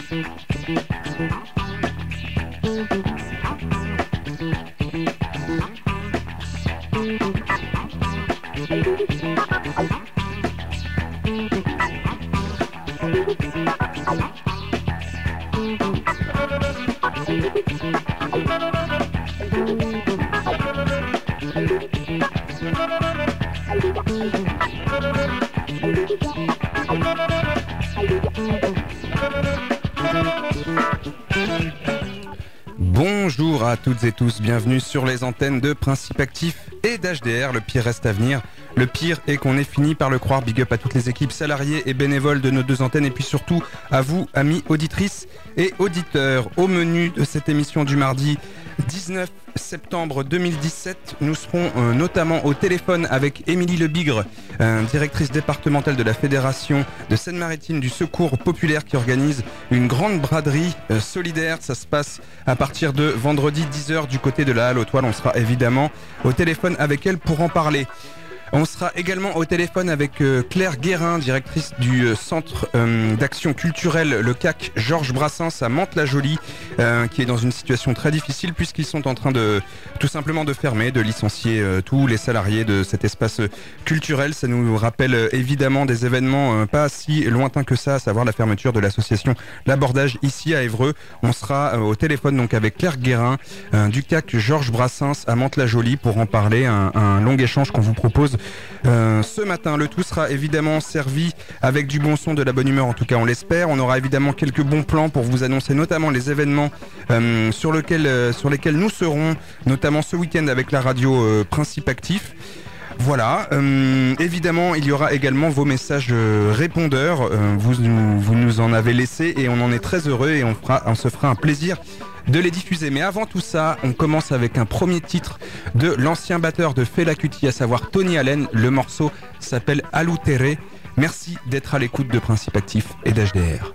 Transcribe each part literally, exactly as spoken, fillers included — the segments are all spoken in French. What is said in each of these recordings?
Bonjour à toutes et tous, bienvenue sur les antennes de Principe Actif et d'H D R. Le pire reste à venir. Le pire est qu'on ait fini par le croire. Big up à toutes les équipes salariées et bénévoles de nos deux antennes et puis surtout à vous, amis auditrices et auditeurs. Au menu de cette émission du mardi dix-neuf septembre deux mille dix-sept, nous serons euh, notamment au téléphone avec Émilie Lebigre, euh, directrice départementale de la Fédération de Seine-Maritime du Secours Populaire qui organise une grande braderie euh, solidaire. Ça se passe à partir de vendredi dix heures du côté de la Halle aux Toiles. On sera évidemment au téléphone avec elle pour en parler. On sera également au téléphone avec euh, Claire Guérin, directrice du euh, Centre euh, d'action culturelle, le C A C Georges Brassens à Mantes-la-Jolie, euh, qui est dans une situation très difficile puisqu'ils sont en train de tout simplement de fermer, de licencier euh, tous les salariés de cet espace euh, culturel. Ça nous rappelle euh, évidemment des événements euh, pas si lointains que ça, à savoir la fermeture de l'association L'Abordage ici à Évreux. On sera euh, au téléphone donc avec Claire Guérin euh, du C A C Georges Brassens à Mantes-la-Jolie pour en parler, un, un long échange qu'on vous propose Euh, ce matin. Le tout sera évidemment servi avec du bon son, de la bonne humeur, en tout cas on l'espère. On aura évidemment quelques bons plans pour vous annoncer notamment les événements euh, sur, lequel, euh, sur lesquels nous serons, notamment ce week-end avec la radio euh, Principe Actif. Voilà, euh, évidemment il y aura également vos messages euh, répondeurs, euh, vous, nous, vous nous en avez laissé et on en est très heureux et on, fera, on se fera un plaisir de les diffuser. Mais avant tout ça, on commence avec un premier titre de l'ancien batteur de Fela Kuti, à savoir Tony Allen. Le morceau s'appelle Alutere. Merci d'être à l'écoute de Principe Actif et d'H D R.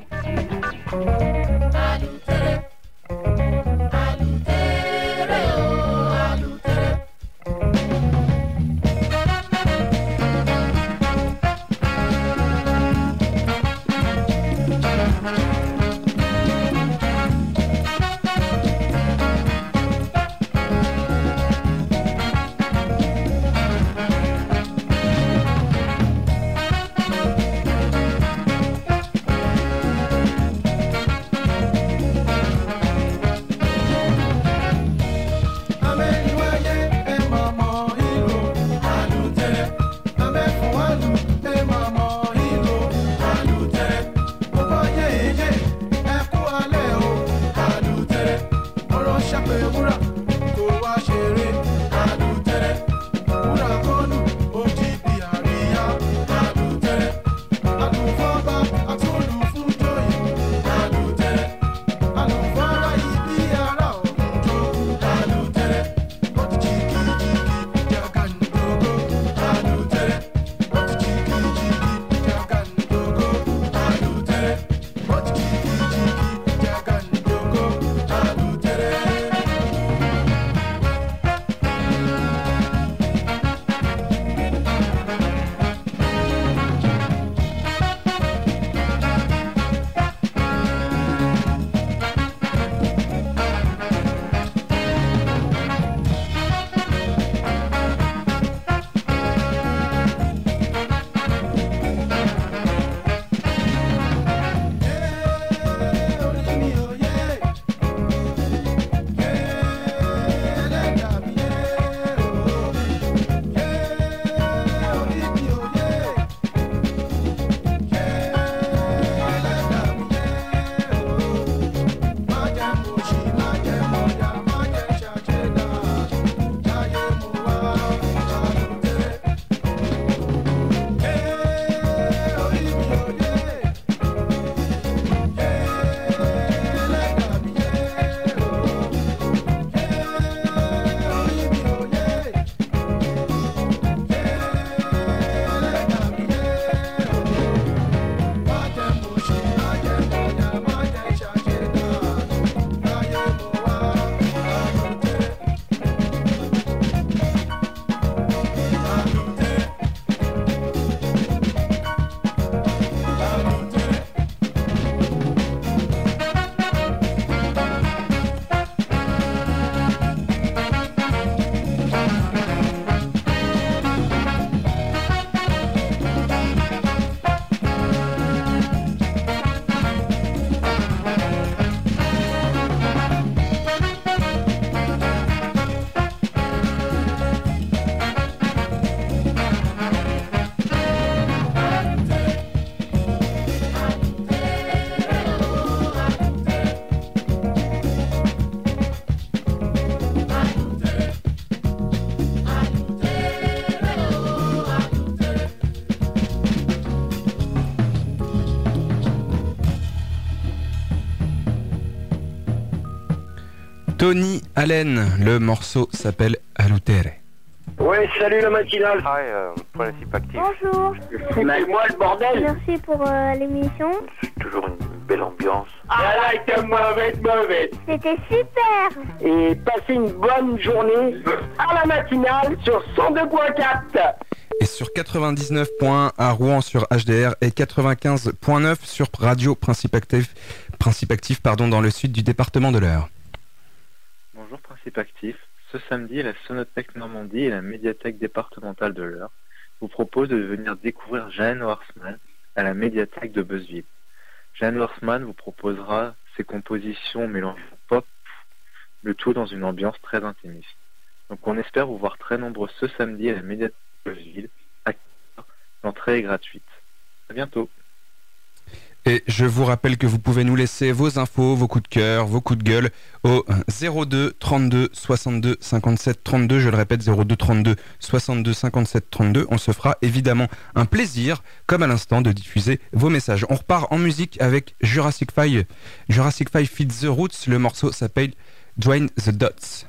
Tony Allen. Le morceau s'appelle Alutere. Ouais, salut la matinale. Hi, euh, Principe Actif. Bonjour. Foutez-moi le bordel. Merci pour euh, l'émission. C'est toujours une belle ambiance. Ah là, était mauvaise, mauvaise. C'était super. Et passez une bonne journée à la matinale sur cent deux point quatre. Et sur quatre-vingt-dix-neuf point un à Rouen sur H D R et quatre-vingt-quinze point neuf sur Radio Principe Actif, Principe Actif pardon, dans le sud du département de l'Eure. Bonjour Principe Actif. Ce samedi, la Sonothèque Normandie et la médiathèque départementale de l'Eure vous proposent de venir découvrir Jeanne Warsman à la médiathèque de Beuzeville. Jeanne Warsman vous proposera ses compositions mélangeant pop, le tout dans une ambiance très intimiste. Donc on espère vous voir très nombreux ce samedi à la médiathèque de Beuzeville. L'entrée est gratuite. À bientôt. Et je vous rappelle que vous pouvez nous laisser vos infos, vos coups de cœur, vos coups de gueule au zéro deux trente-deux soixante-deux cinquante-sept trente-deux. Je le répète, zéro deux trente-deux soixante-deux cinquante-sept trente-deux. On se fera évidemment un plaisir, comme à l'instant, de diffuser vos messages. On repart en musique avec Jurassic Five. Jurassic Five Feed the Roots. Le morceau s'appelle Join the Dots.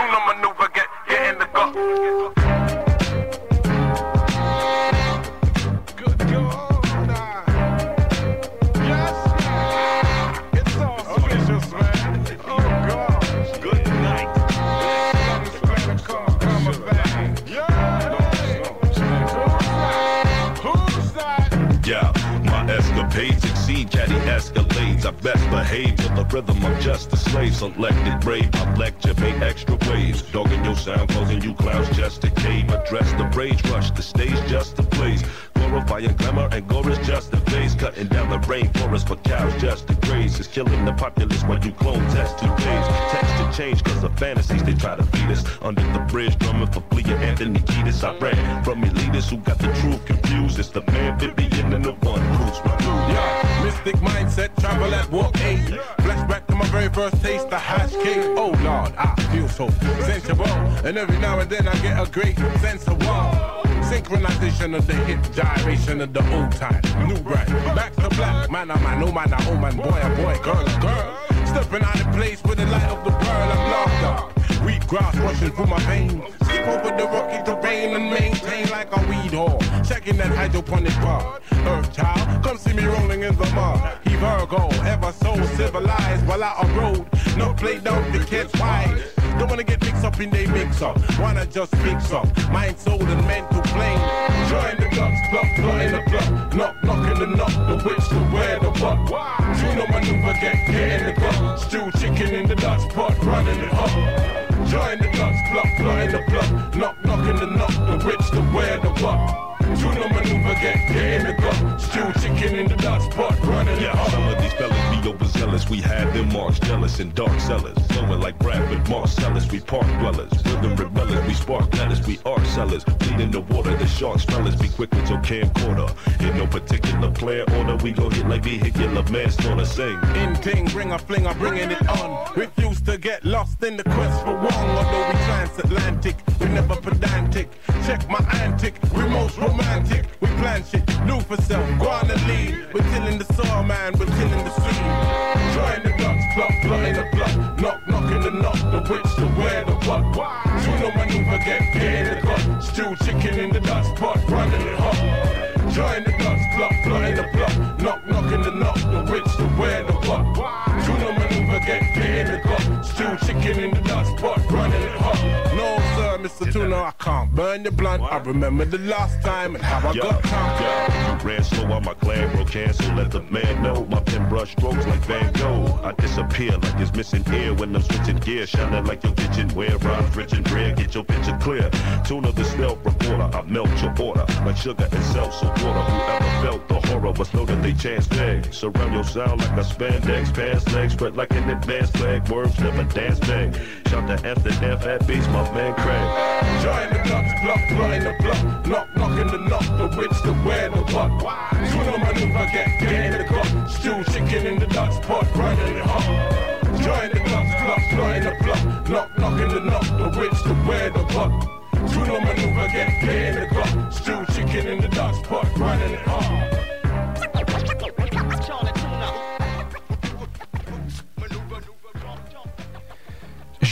Escapades exceed caddy escalades. I best behave to the rhythm of just a slave. Selected brave, I lecture, make extra waves. Dogging your sound, causing you clowns just to cave. Address the rage, rush the stage just to blaze. Glorifying glamour and gore is just a phase. Cutting down the rainforest for cows just to graze. It's killing the populace while you clone test two days. Texture change cause of fantasies they try to feed us. Under the bridge drumming for Flea and Anthony Kiedis. I ran from elitists who got the truth confused. It's the man Vivian and the one who's yeah, mystic mindset, travel at walk eight. Flashback to my very first taste of hash cake. Oh Lord, I feel so sensual. And every now and then I get a great sense of wow. Synchronization of the hip, gyration of the old time. New bright, back to black. Man, I'm man, oh man, oh man, boy, oh boy, girl, oh girl. Stepping out of place with the light of the pearl and laughter. Wheat grass rushing through my veins. Skip over the rocky terrain and maintain like a weed whore. Checking that hydroponic bar. Earth child, come see me rolling in the mud. He Virgo, ever so civilized while out on road. No play down the kids wide. Don't wanna get mixed up in they mix up. Wanna just mix up mind, soul, and mental plane. Join the ducks, pluck, pluck in the pluck. Knock, knock in the knock, the witch, the where, the what. Juno maneuver, get, get in the gut. Stew chicken in the Dutch pot, running it up. Join the ducks, pluck, pluck in the pluck. Knock, knock in the knock, the witch, the where, the what. Juno maneuver, get, get in the gut. Stew chicken in the Dutch pot, running it up. Some of these fellas be overzealous. We had them marks jealous and dark sellers. Flowing like Bradford Marcellus. We park dwellers. Rhythm rebellers. We spark letters. We art sellers. Bleed in the water. The shark smellers. Be quick with your camcorder. In no particular plan order. We go hit like vehicular manslaughter. Sing. In ting, bring a fling, I'm bringing it on. Refuse to get lost in the quest for one. Although we transatlantic, we never pedantic. Check my antic. We most romantic. We plan shit. New for self. Go on the lead. We're tilling the saw, man. We're tilling the stream. Join the ducks, pluck, pluck in the pluck. Knock, knock in the knock. The witch, the where, the what. Juno maneuver, get, get in the gut. Stew chicken in the Dutch pot, running it hot. Join the ducks, pluck, pluck in the pluck. Knock, knock in the knock. The witch, the where, the what. Juno maneuver, get, get in the gut. Stew chicken in the Dutch pot, running it hot. No sir, Mister Tuna, I can't burn your blunt. I remember the last time and how I Yo, got time. yo, you ran slow on my clan, bro, cancel, let the man know. My pen brush strokes like Van Gogh. I disappear like it's missing air when I'm switching gears. Shining like your kitchenware, rhymes rich and rare, get your picture clear. Tuna the stealth reporter, I melt your order like sugar and seltzer water. Whoever felt the horror must know that they chance bag. Surround your sound like a spandex, pants legs spread like an advanced flag. Worms never dance bang. Shout to F the F at beats, my man Craig. Join the ducks, pluck, pluck in the pluck. Knock, knock in the knock, the witch, the where, the what. Juno maneuver, get, get in the gut. Stew chicken in the Dutch pot, running it hot. Join the ducks, pluck, pluck in the pluck. Knock, knock in the knock, the witch, the where, the what. Juno maneuver, get, get in the gut. Stew chicken in the Dutch pot, running it hot.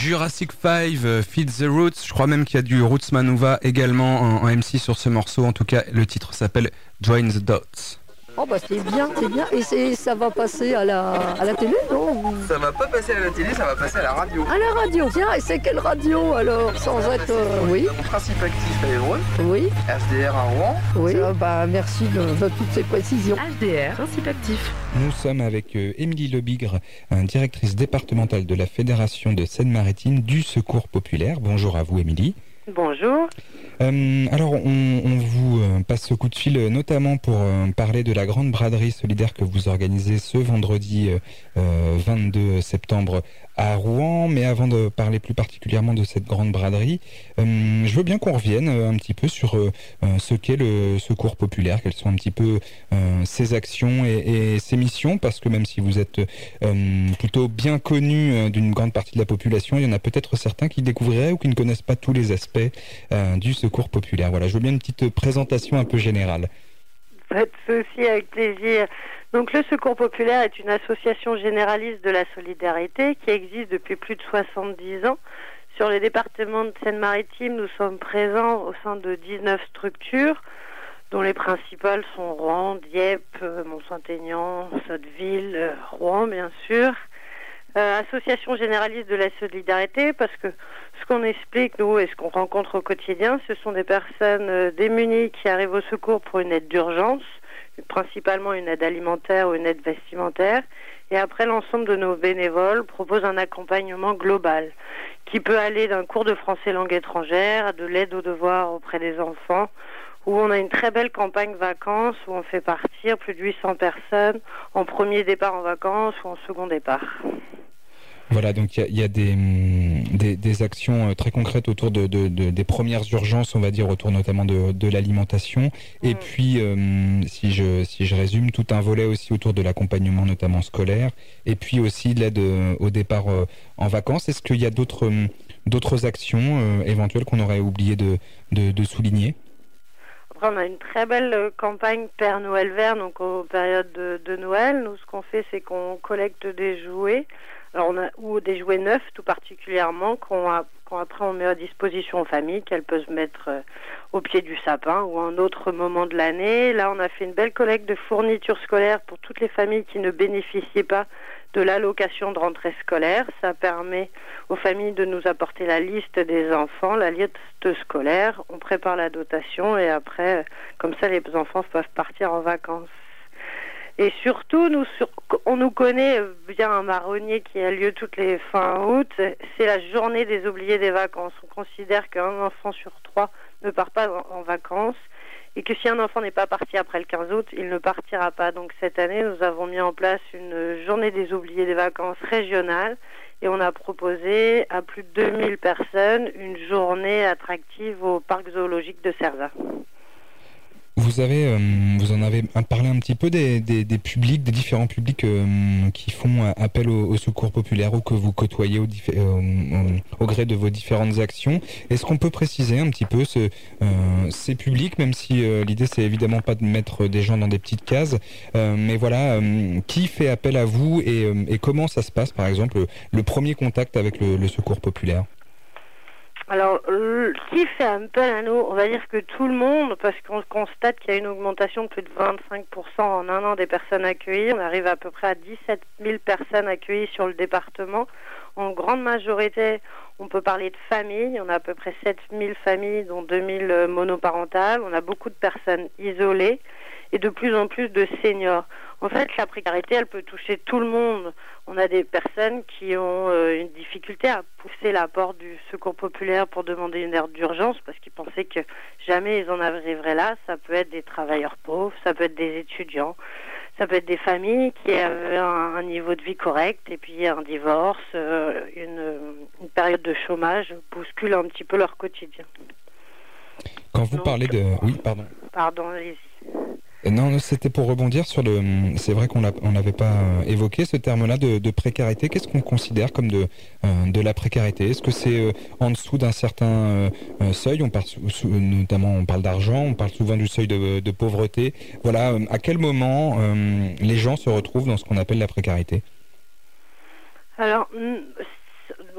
Jurassic five, euh, Feed the Roots. Je crois même qu'il y a du Roots Manuva également en, en M C sur ce morceau. En tout cas, le titre s'appelle Join the Dots. Oh bah c'est bien, c'est bien. Et c'est, ça va passer à la, à la télé, non? Ça va pas passer à la télé, ça va passer à la radio. À la radio, tiens, et c'est quelle radio alors? Sans être... Euh, oui. Principe actif à Évreux. Oui. H D R à Rouen. Oui. Ah, bah merci de, de toutes ces précisions. H D R, Principe actif. Nous sommes avec euh, Émilie Lebigre, euh, directrice départementale de la Fédération de Seine-Maritime du Secours Populaire. Bonjour à vous, Émilie. Bonjour. Euh, alors, on, on vous euh, passe ce coup de fil euh, notamment pour euh, parler de la grande braderie solidaire que vous organisez ce vendredi euh, euh, vingt-deux septembre à Rouen. Mais avant de parler plus particulièrement de cette grande braderie, euh, je veux bien qu'on revienne euh, un petit peu sur euh, ce qu'est le Secours Populaire, quelles sont un petit peu euh, ses actions et, et ses missions, parce que même si vous êtes euh, plutôt bien connu euh, d'une grande partie de la population, il y en a peut-être certains qui découvriraient ou qui ne connaissent pas tous les aspects euh, du Secours Populaire. Voilà, je veux bien une petite présentation un peu générale. Pas de souci, avec plaisir. Donc le Secours Populaire est une association généraliste de la solidarité qui existe depuis plus de soixante-dix ans. Sur les départements de Seine-Maritime, nous sommes présents au sein de dix-neuf structures, dont les principales sont Rouen, Dieppe, Mont-Saint-Aignan, Sotteville, Rouen bien sûr. Euh, association généraliste de la solidarité, parce que ce qu'on explique, nous, et ce qu'on rencontre au quotidien, ce sont des personnes euh, démunies qui arrivent au secours pour une aide d'urgence, principalement une aide alimentaire ou une aide vestimentaire, et après l'ensemble de nos bénévoles proposent un accompagnement global, qui peut aller d'un cours de français langue étrangère à de l'aide aux devoirs auprès des enfants, où on a une très belle campagne vacances, où on fait partir plus de huit cents personnes en premier départ en vacances ou en second départ. Voilà, donc il y a, y a des, des, des actions très concrètes autour de, de, de, des premières urgences, on va dire, autour notamment de, de l'alimentation. Et mmh. puis, euh, si, je, si je résume, tout un volet aussi autour de l'accompagnement, notamment scolaire, et puis aussi de l'aide au départ euh, en vacances. Est-ce qu'il y a d'autres, d'autres actions euh, éventuelles qu'on aurait oublié de, de, de souligner ? On a une très belle campagne Père Noël Vert, donc aux périodes de, de Noël. Nous, ce qu'on fait, c'est qu'on collecte des jouets, alors on a, ou des jouets neufs tout particulièrement, qu'on, a, qu'on après on met à disposition aux familles, qu'elles peuvent mettre euh, au pied du sapin ou à un autre moment de l'année. Là, on a fait une belle collecte de fournitures scolaires pour toutes les familles qui ne bénéficiaient pas de l'allocation de rentrée scolaire. Ça permet aux familles de nous apporter la liste des enfants, la liste scolaire. On prépare la dotation et après, comme ça, les enfants peuvent partir en vacances. Et surtout, nous, sur, on nous connaît bien un marronnier qui a lieu toutes les fins août. C'est la journée des oubliés des vacances. On considère qu'un enfant sur trois ne part pas en, en vacances. Et que si un enfant n'est pas parti après le quinze août, il ne partira pas. Donc cette année, nous avons mis en place une journée des oubliés des vacances régionale et on a proposé à plus de deux mille personnes une journée attractive au parc zoologique de Cerzat. Vous avez, euh, vous en avez parlé un petit peu des, des, des publics, des différents publics euh, qui font appel au, au secours populaire ou que vous côtoyez au, diffé- euh, au, au gré de vos différentes actions. Est-ce qu'on peut préciser un petit peu ce, euh, ces publics, même si euh, l'idée c'est évidemment pas de mettre des gens dans des petites cases, euh, mais voilà, euh, qui fait appel à vous et, euh, et comment ça se passe, par exemple, le, le premier contact avec le, le secours populaire ? Alors, euh, qui fait appel à nous? On va dire que tout le monde, parce qu'on constate qu'il y a une augmentation de plus de vingt-cinq pour cent en un an des personnes accueillies. On arrive à peu près à dix-sept mille personnes accueillies sur le département. En grande majorité, on peut parler de familles. On a à peu près sept mille familles, dont deux mille monoparentales. On a beaucoup de personnes isolées et de plus en plus de seniors. En fait, la précarité, elle peut toucher tout le monde. On a des personnes qui ont euh, une difficulté à pousser la porte du secours populaire pour demander une aide d'urgence parce qu'ils pensaient que jamais ils en arriveraient là. Ça peut être des travailleurs pauvres, ça peut être des étudiants, ça peut être des familles qui avaient un, un niveau de vie correct et puis un divorce, euh, une, une période de chômage bouscule un petit peu leur quotidien. Quand vous Donc, parlez de... Oui, pardon. Pardon, allez-y. Non, c'était pour rebondir sur le... C'est vrai qu'on n'avait pas évoqué ce terme-là de, de précarité. Qu'est-ce qu'on considère comme de, euh, de la précarité? Est-ce que c'est euh, en dessous d'un certain euh, seuil? On parle notamment, on parle d'argent, on parle souvent du seuil de, de pauvreté. Voilà, à quel moment euh, les gens se retrouvent dans ce qu'on appelle la précarité? Alors, nous, on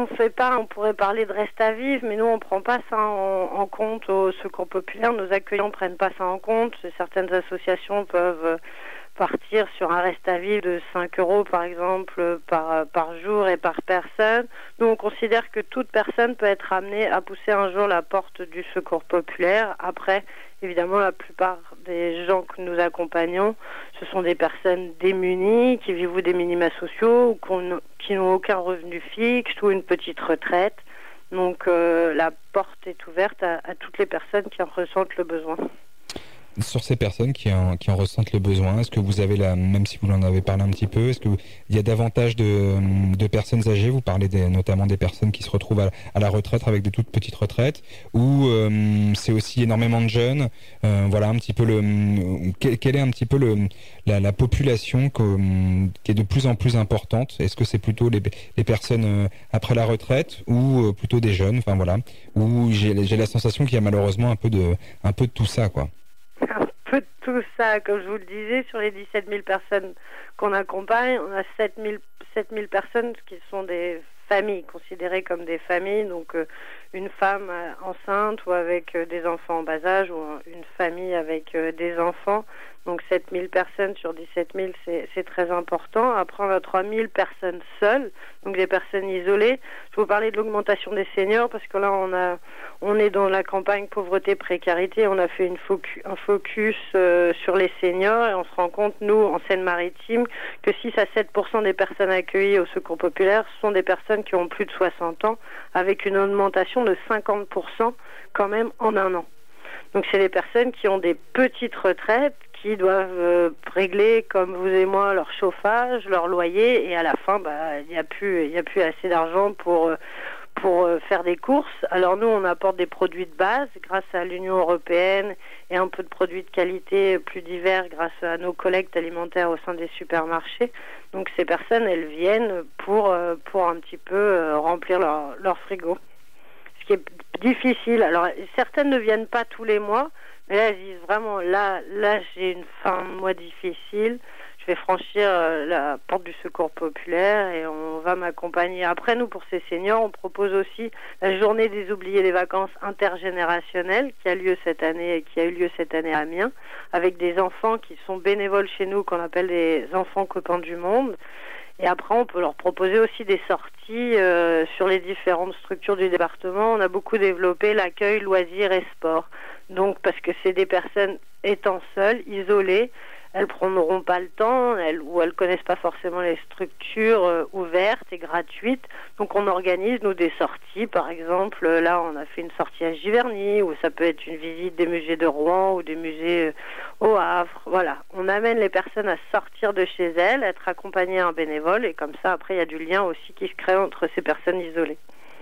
on fait pas, on pourrait parler de reste à vivre, mais nous on prend pas ça en, en compte au Secours populaire. Nos accueillants prennent pas ça en compte. Certaines associations peuvent partir sur un reste à vivre de cinq euros par exemple par, par jour et par personne. Nous on considère que toute personne peut être amenée à pousser un jour la porte du Secours populaire. Après, évidemment, la plupart des gens que nous accompagnons, ce sont des personnes démunies qui vivent des minima sociaux ou qu'on, qui n'ont aucun revenu fixe ou une petite retraite. Donc euh, la porte est ouverte à, à toutes les personnes qui en ressentent le besoin. Sur ces personnes qui en, qui en ressentent le besoin, est-ce que vous avez, la, même si vous en avez parlé un petit peu, est-ce qu'il y a davantage de, de personnes âgées? Vous parlez des, notamment des personnes qui se retrouvent à, à la retraite avec des toutes petites retraites, ou euh, c'est aussi énormément de jeunes. euh, Voilà un petit peu le, quelle, quelle est un petit peu le, la, la population que, qui est de plus en plus importante? Est-ce que c'est plutôt les, les personnes après la retraite ou plutôt des jeunes? Enfin voilà, où j'ai, j'ai la sensation qu'il y a malheureusement un peu de, un peu de tout ça, quoi. Un peu de tout ça, comme je vous le disais, sur les dix-sept mille personnes qu'on accompagne, on a sept mille personnes qui sont des familles, considérées comme des familles, donc euh, une femme euh, enceinte ou avec euh, des enfants en bas âge ou euh, une famille avec euh, des enfants. Donc sept mille personnes sur dix-sept mille, c'est, c'est très important. Après, on a trois mille personnes seules, donc des personnes isolées. Je vous parlais de l'augmentation des seniors parce que là, on a, on est dans la campagne pauvreté-précarité. On a fait une focus, un focus euh, sur les seniors et on se rend compte, nous, en Seine-Maritime, que six à sept pour cent des personnes accueillies au Secours populaire sont des personnes qui ont plus de soixante ans, avec une augmentation de cinquante pour cent quand même en un an. Donc c'est des personnes qui ont des petites retraites, qui doivent euh, régler, comme vous et moi, leur chauffage, leur loyer, et à la fin, bah, il n'y a plus, il n'y a plus assez d'argent pour, euh, pour euh, faire des courses. Alors nous, on apporte des produits de base grâce à l'Union européenne et un peu de produits de qualité plus divers grâce à nos collectes alimentaires au sein des supermarchés. Donc ces personnes, elles viennent pour, euh, pour un petit peu euh, remplir leur, leur frigo. Ce qui est difficile. Alors certaines ne viennent pas tous les mois, mais là, elles disent vraiment, là, là j'ai une fin de mois difficile, je vais franchir euh, la porte du Secours populaire et on va m'accompagner. Après, nous, pour ces seniors, on propose aussi la journée des oubliés des vacances intergénérationnelles qui a lieu cette année et qui a eu lieu cette année à Amiens, avec des enfants qui sont bénévoles chez nous, qu'on appelle des enfants copains du monde. Et après, on peut leur proposer aussi des sorties euh, sur les différentes structures du département. On a beaucoup développé l'accueil, loisirs et sport. Donc, parce que c'est des personnes étant seules, isolées, elles prendront pas le temps, elles, ou elles connaissent pas forcément les structures euh, ouvertes et gratuites. Donc, on organise, nous, des sorties. Par exemple, là, on a fait une sortie à Giverny, ou ça peut être une visite des musées de Rouen ou des musées euh, au Havre. Voilà, on amène les personnes à sortir de chez elles, être accompagnées à un bénévole, et comme ça, après, il y a du lien aussi qui se crée entre ces personnes isolées.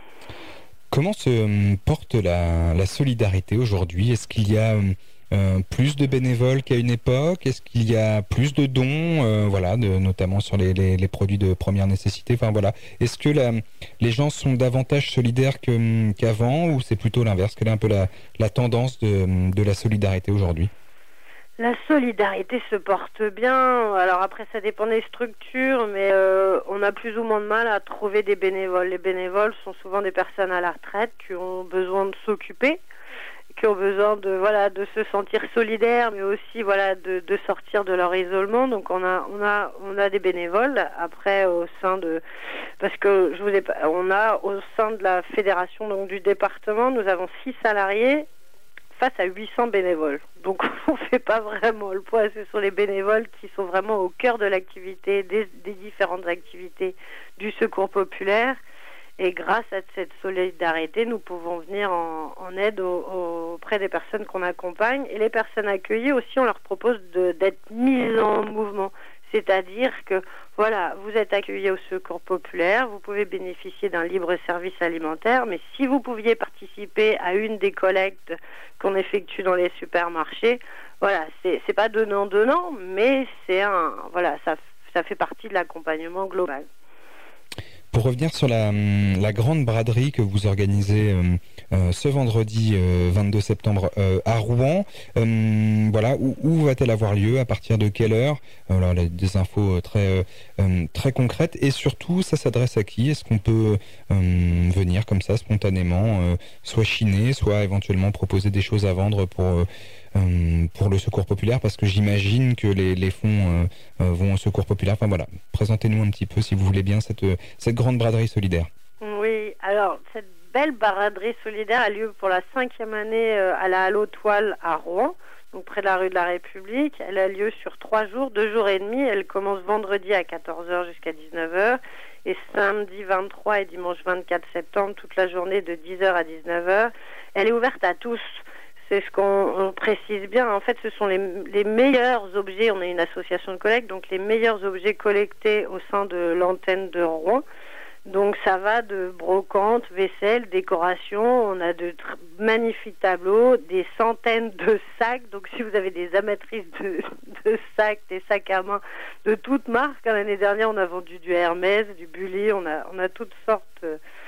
Comment se porte la, la solidarité aujourd'hui? Est-ce qu'il y a euh, plus de bénévoles qu'à une époque? Est-ce qu'il y a plus de dons, euh, voilà, de, notamment sur les, les, les produits de première nécessité? Enfin voilà, est-ce que la, les gens sont davantage solidaires que, qu'avant, ou c'est plutôt l'inverse? Quelle est un peu la, la tendance de, de la solidarité aujourd'hui? La solidarité se porte bien. Alors après, ça dépend des structures, mais euh, on a plus ou moins de mal à trouver des bénévoles. Les bénévoles sont souvent des personnes à la retraite qui ont besoin de s'occuper, qui ont besoin de voilà de se sentir solidaires, mais aussi voilà de, de sortir de leur isolement. Donc on a on a on a des bénévoles après au sein de parce que je vous ai on a au sein de la fédération donc du département, nous avons six salariés face à huit cents bénévoles. Donc on ne fait pas vraiment le poids, ce sont les bénévoles qui sont vraiment au cœur de l'activité, des, des différentes activités du Secours populaire. Et grâce à cette solidarité, nous pouvons venir en, en aide au, au, auprès des personnes qu'on accompagne. Et les personnes accueillies aussi, on leur propose de, d'être mises en mouvement. C'est-à-dire que, voilà, vous êtes accueillis au Secours populaire, vous pouvez bénéficier d'un libre service alimentaire, mais si vous pouviez participer à une des collectes qu'on effectue dans les supermarchés, voilà, c'est, c'est pas donnant-donnant, mais c'est un, voilà, ça, ça fait partie de l'accompagnement global. Pour revenir sur la, la grande braderie que vous organisez euh, euh, ce vendredi euh, vingt-deux septembre euh, à Rouen, euh, voilà, où, où va-t-elle avoir lieu, à partir de quelle heure? Alors, là, des infos très, euh, très concrètes, et surtout, ça s'adresse à qui? Est-ce qu'on peut euh, venir comme ça, spontanément, euh, soit chiner, soit éventuellement proposer des choses à vendre pour... Euh, Euh, pour le Secours Populaire, parce que j'imagine que les, les fonds euh, euh, vont au Secours Populaire. Enfin voilà, présentez-nous un petit peu, si vous voulez bien, cette, cette grande braderie solidaire. Oui, alors cette belle braderie solidaire a lieu pour la cinquième année euh, à la Halo Toile à Rouen, donc près de la rue de la République. Elle a lieu sur trois jours, deux jours et demi. Elle commence vendredi à quatorze heures jusqu'à dix-neuf heures, et samedi vingt-trois et dimanche vingt-quatre septembre, toute la journée de dix heures à dix-neuf heures. Elle est ouverte à tous. C'est ce qu'on précise bien. En fait, ce sont les, les meilleurs objets. On est une association de collecte, donc les meilleurs objets collectés au sein de l'antenne de Rouen. Donc ça va de brocante, vaisselle, décoration. On a de tr- magnifiques tableaux, des centaines de sacs. Donc si vous avez des amatrices de, de sacs, des sacs à main de toutes marques. L'année dernière, on a vendu du Hermès, du Bully. On a, on a toutes sortes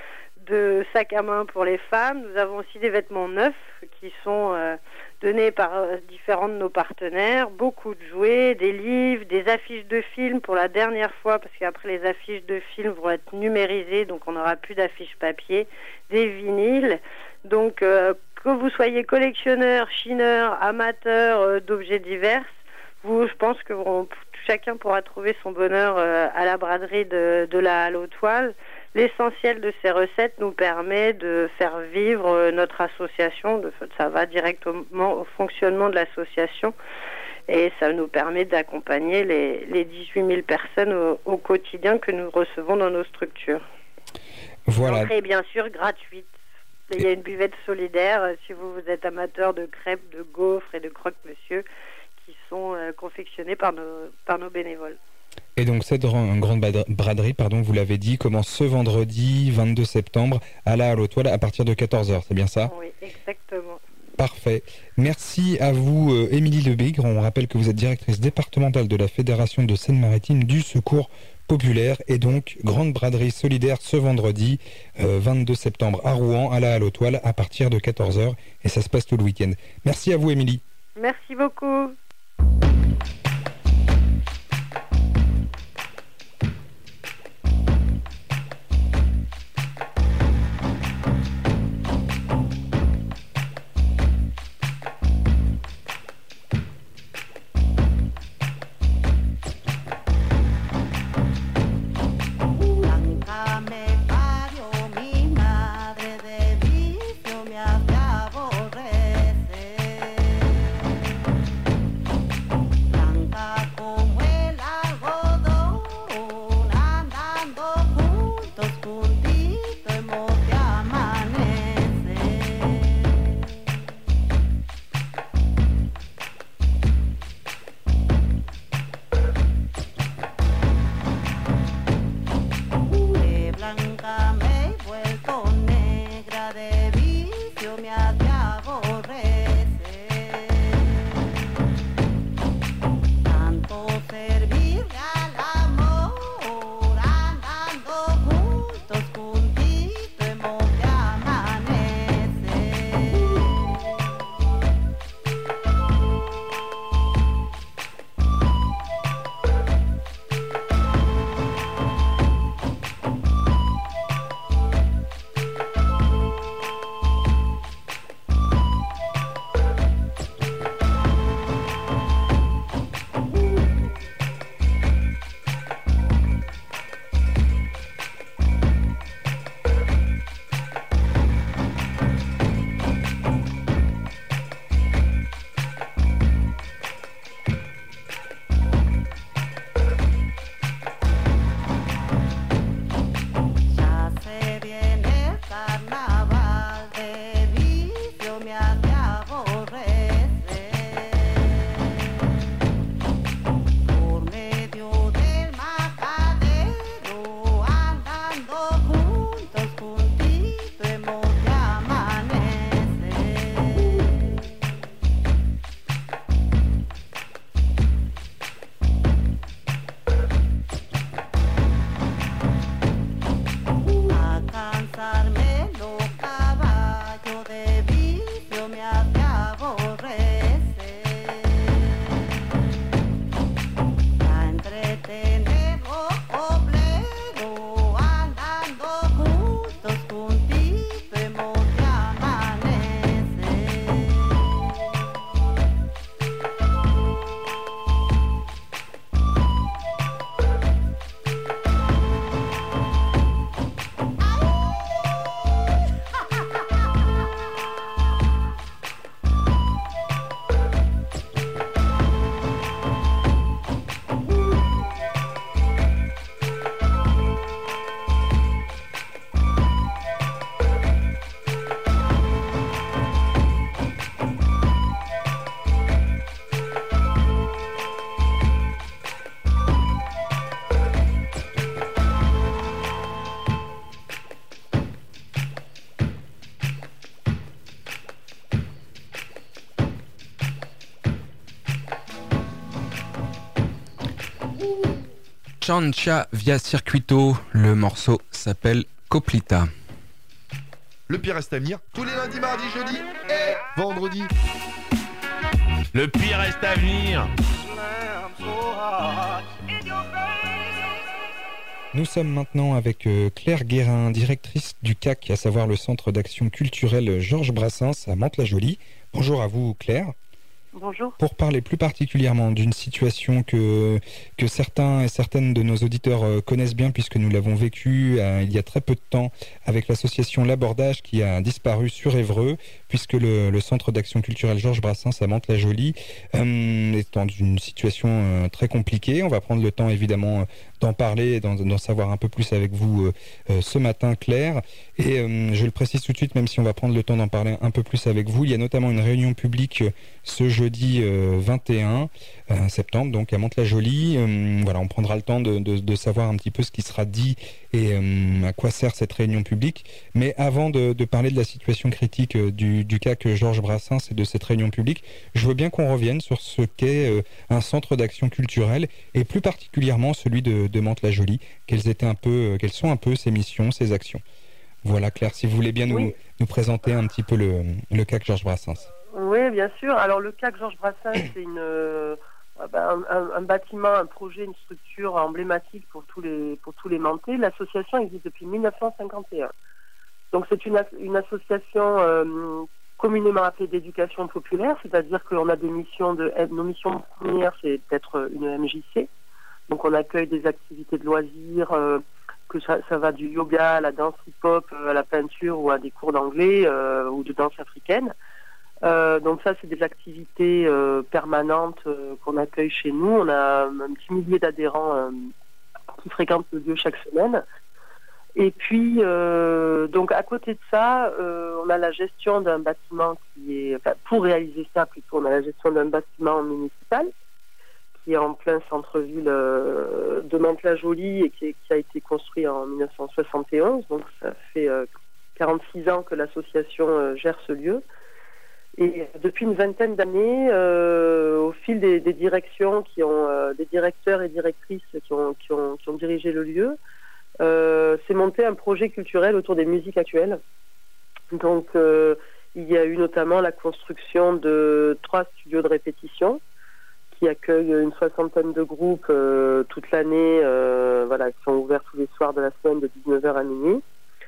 de sacs à main pour les femmes. Nous avons aussi des vêtements neufs qui sont euh, donnés par euh, différents de nos partenaires, beaucoup de jouets, des livres, des affiches de films pour la dernière fois, parce qu'après les affiches de films vont être numérisées, donc on n'aura plus d'affiches papier, des vinyles. Donc euh, que vous soyez collectionneur, chineur, amateur euh, d'objets divers, vous, je pense que vous, chacun pourra trouver son bonheur euh, à la braderie de, de la Halo Toile. L'essentiel de ces recettes nous permet de faire vivre notre association. De, ça va directement au fonctionnement de l'association et ça nous permet d'accompagner les, les dix-huit mille personnes au, au quotidien que nous recevons dans nos structures. Voilà. L'entrée est bien sûr gratuite. Il y a une buvette solidaire si vous, vous êtes amateur de crêpes, de gaufres et de croque-monsieur qui sont euh, confectionnés par nos, par nos bénévoles. Et donc cette grande braderie, pardon, vous l'avez dit, commence ce vendredi vingt-deux septembre à la Halo Toile à partir de quatorze heures, c'est bien ça? Oui, exactement. Parfait. Merci à vous, euh, Émilie Lebigre. On rappelle que vous êtes directrice départementale de la Fédération de Seine-Maritime du Secours Populaire, et donc grande braderie solidaire ce vendredi euh, vingt-deux septembre à Rouen à la Halo Toile à partir de quatorze heures, et ça se passe tout le week-end. Merci à vous, Émilie. Merci beaucoup. Chancha via Circuito. Le morceau s'appelle Coplita. Le pire reste à venir tous les lundis, mardis, jeudis et vendredis. Le pire reste à venir. Nous sommes maintenant avec Claire Guérin, directrice du C A C, à savoir le Centre d'action culturelle Georges Brassens à Mantes-la-Jolie. Bonjour à vous Claire. Bonjour. Pour parler plus particulièrement d'une situation que, que certains et certaines de nos auditeurs connaissent bien puisque nous l'avons vécu euh, il y a très peu de temps avec l'association L'Abordage qui a disparu sur Évreux puisque le, le Centre d'action culturelle Georges Brassens à Mantes-la-Jolie euh, est dans une situation euh, très compliquée. On va prendre le temps évidemment d'en parler et d'en, d'en savoir un peu plus avec vous euh, ce matin Claire. Et euh, je le précise tout de suite, même si on va prendre le temps d'en parler un peu plus avec vous, il y a notamment une réunion publique ce jeudi euh, vingt et un euh, septembre, donc à Mantes-la-Jolie. Euh, voilà, on prendra le temps de, de, de savoir un petit peu ce qui sera dit et euh, à quoi sert cette réunion publique. Mais avant de, de parler de la situation critique euh, du, du C A C Georges Brassens et de cette réunion publique, je veux bien qu'on revienne sur ce qu'est euh, un centre d'action culturelle et plus particulièrement celui de, de Mantes-la-Jolie. Quelles étaient un peu, euh, quelles sont un peu ses missions, ses actions. Voilà Claire, si vous voulez bien nous, oui. nous présenter un petit peu le, le C A C Georges Brassens. Oui, bien sûr. Alors le C A C Georges Brassens, c'est une, euh, un, un, un bâtiment, un projet, une structure emblématique pour tous les pour tous les Mantais. L'association existe depuis mille neuf cent cinquante et un. Donc c'est une, une association euh, communément appelée d'éducation populaire, c'est-à-dire qu'on a des missions de nos missions premières, c'est d'être une M J C. Donc on accueille des activités de loisirs, euh, que ça, ça va du yoga à la danse hip-hop, à la peinture ou à des cours d'anglais euh, ou de danse africaine. Euh, donc ça, c'est des activités euh, permanentes euh, qu'on accueille chez nous. On a un petit millier d'adhérents euh, qui fréquentent le lieu chaque semaine. Et puis, euh, donc à côté de ça, euh, on a la gestion d'un bâtiment qui est... Enfin, pour réaliser ça, plutôt, on a la gestion d'un bâtiment municipal qui est en plein centre-ville euh, de Mantes-la-Jolie et qui, est, qui a été construit en mille neuf cent soixante et onze. Donc ça fait euh, quarante-six ans que l'association euh, gère ce lieu. Et depuis une vingtaine d'années, euh, au fil des, des directions, qui ont, euh, des directeurs et directrices qui ont, qui ont, qui ont dirigé le lieu, euh, s'est monté un projet culturel autour des musiques actuelles. Donc, euh, il y a eu notamment la construction de trois studios de répétition qui accueillent une soixantaine de groupes euh, toute l'année, euh, voilà, qui sont ouverts tous les soirs de la semaine de dix-neuf heures à minuit.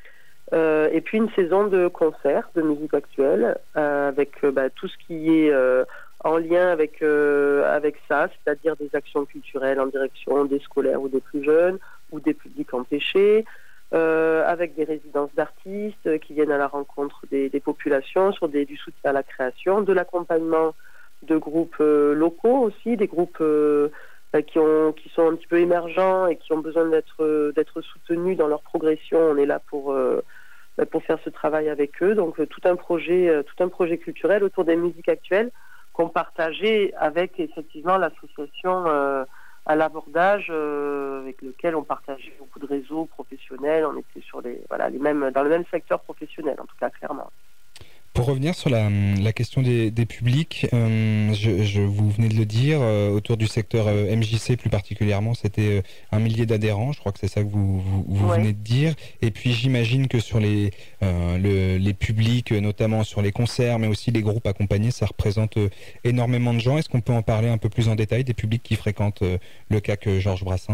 Euh, et puis une saison de concerts de musique actuelle euh, avec euh, bah, tout ce qui est euh, en lien avec, euh, avec ça, c'est-à-dire des actions culturelles en direction des scolaires ou des plus jeunes ou des publics empêchés, euh, avec des résidences d'artistes qui viennent à la rencontre des, des populations sur des, du soutien à la création, de l'accompagnement de groupes euh, locaux aussi, des groupes euh, Qui, ont, qui sont un petit peu émergents et qui ont besoin d'être, d'être soutenus dans leur progression. On est là pour, euh, pour faire ce travail avec eux. Donc tout un projet, tout un projet culturel autour des musiques actuelles qu'on partageait avec effectivement l'association euh, à l'abordage euh, avec lequel on partageait beaucoup de réseaux professionnels. On était sur les, voilà, les mêmes, dans le même secteur professionnel, en tout cas clairement. Pour revenir sur la, la question des, des publics, euh, je, je, vous venez de le dire, euh, autour du secteur euh, M J C plus particulièrement, c'était euh, un millier d'adhérents, je crois que c'est ça que vous, vous, vous ouais. venez de dire. Et puis j'imagine que sur les, euh, le, les publics, notamment sur les concerts, mais aussi les groupes accompagnés, ça représente euh, énormément de gens. Est-ce qu'on peut en parler un peu plus en détail des publics qui fréquentent euh, le C A C Georges Brassens ?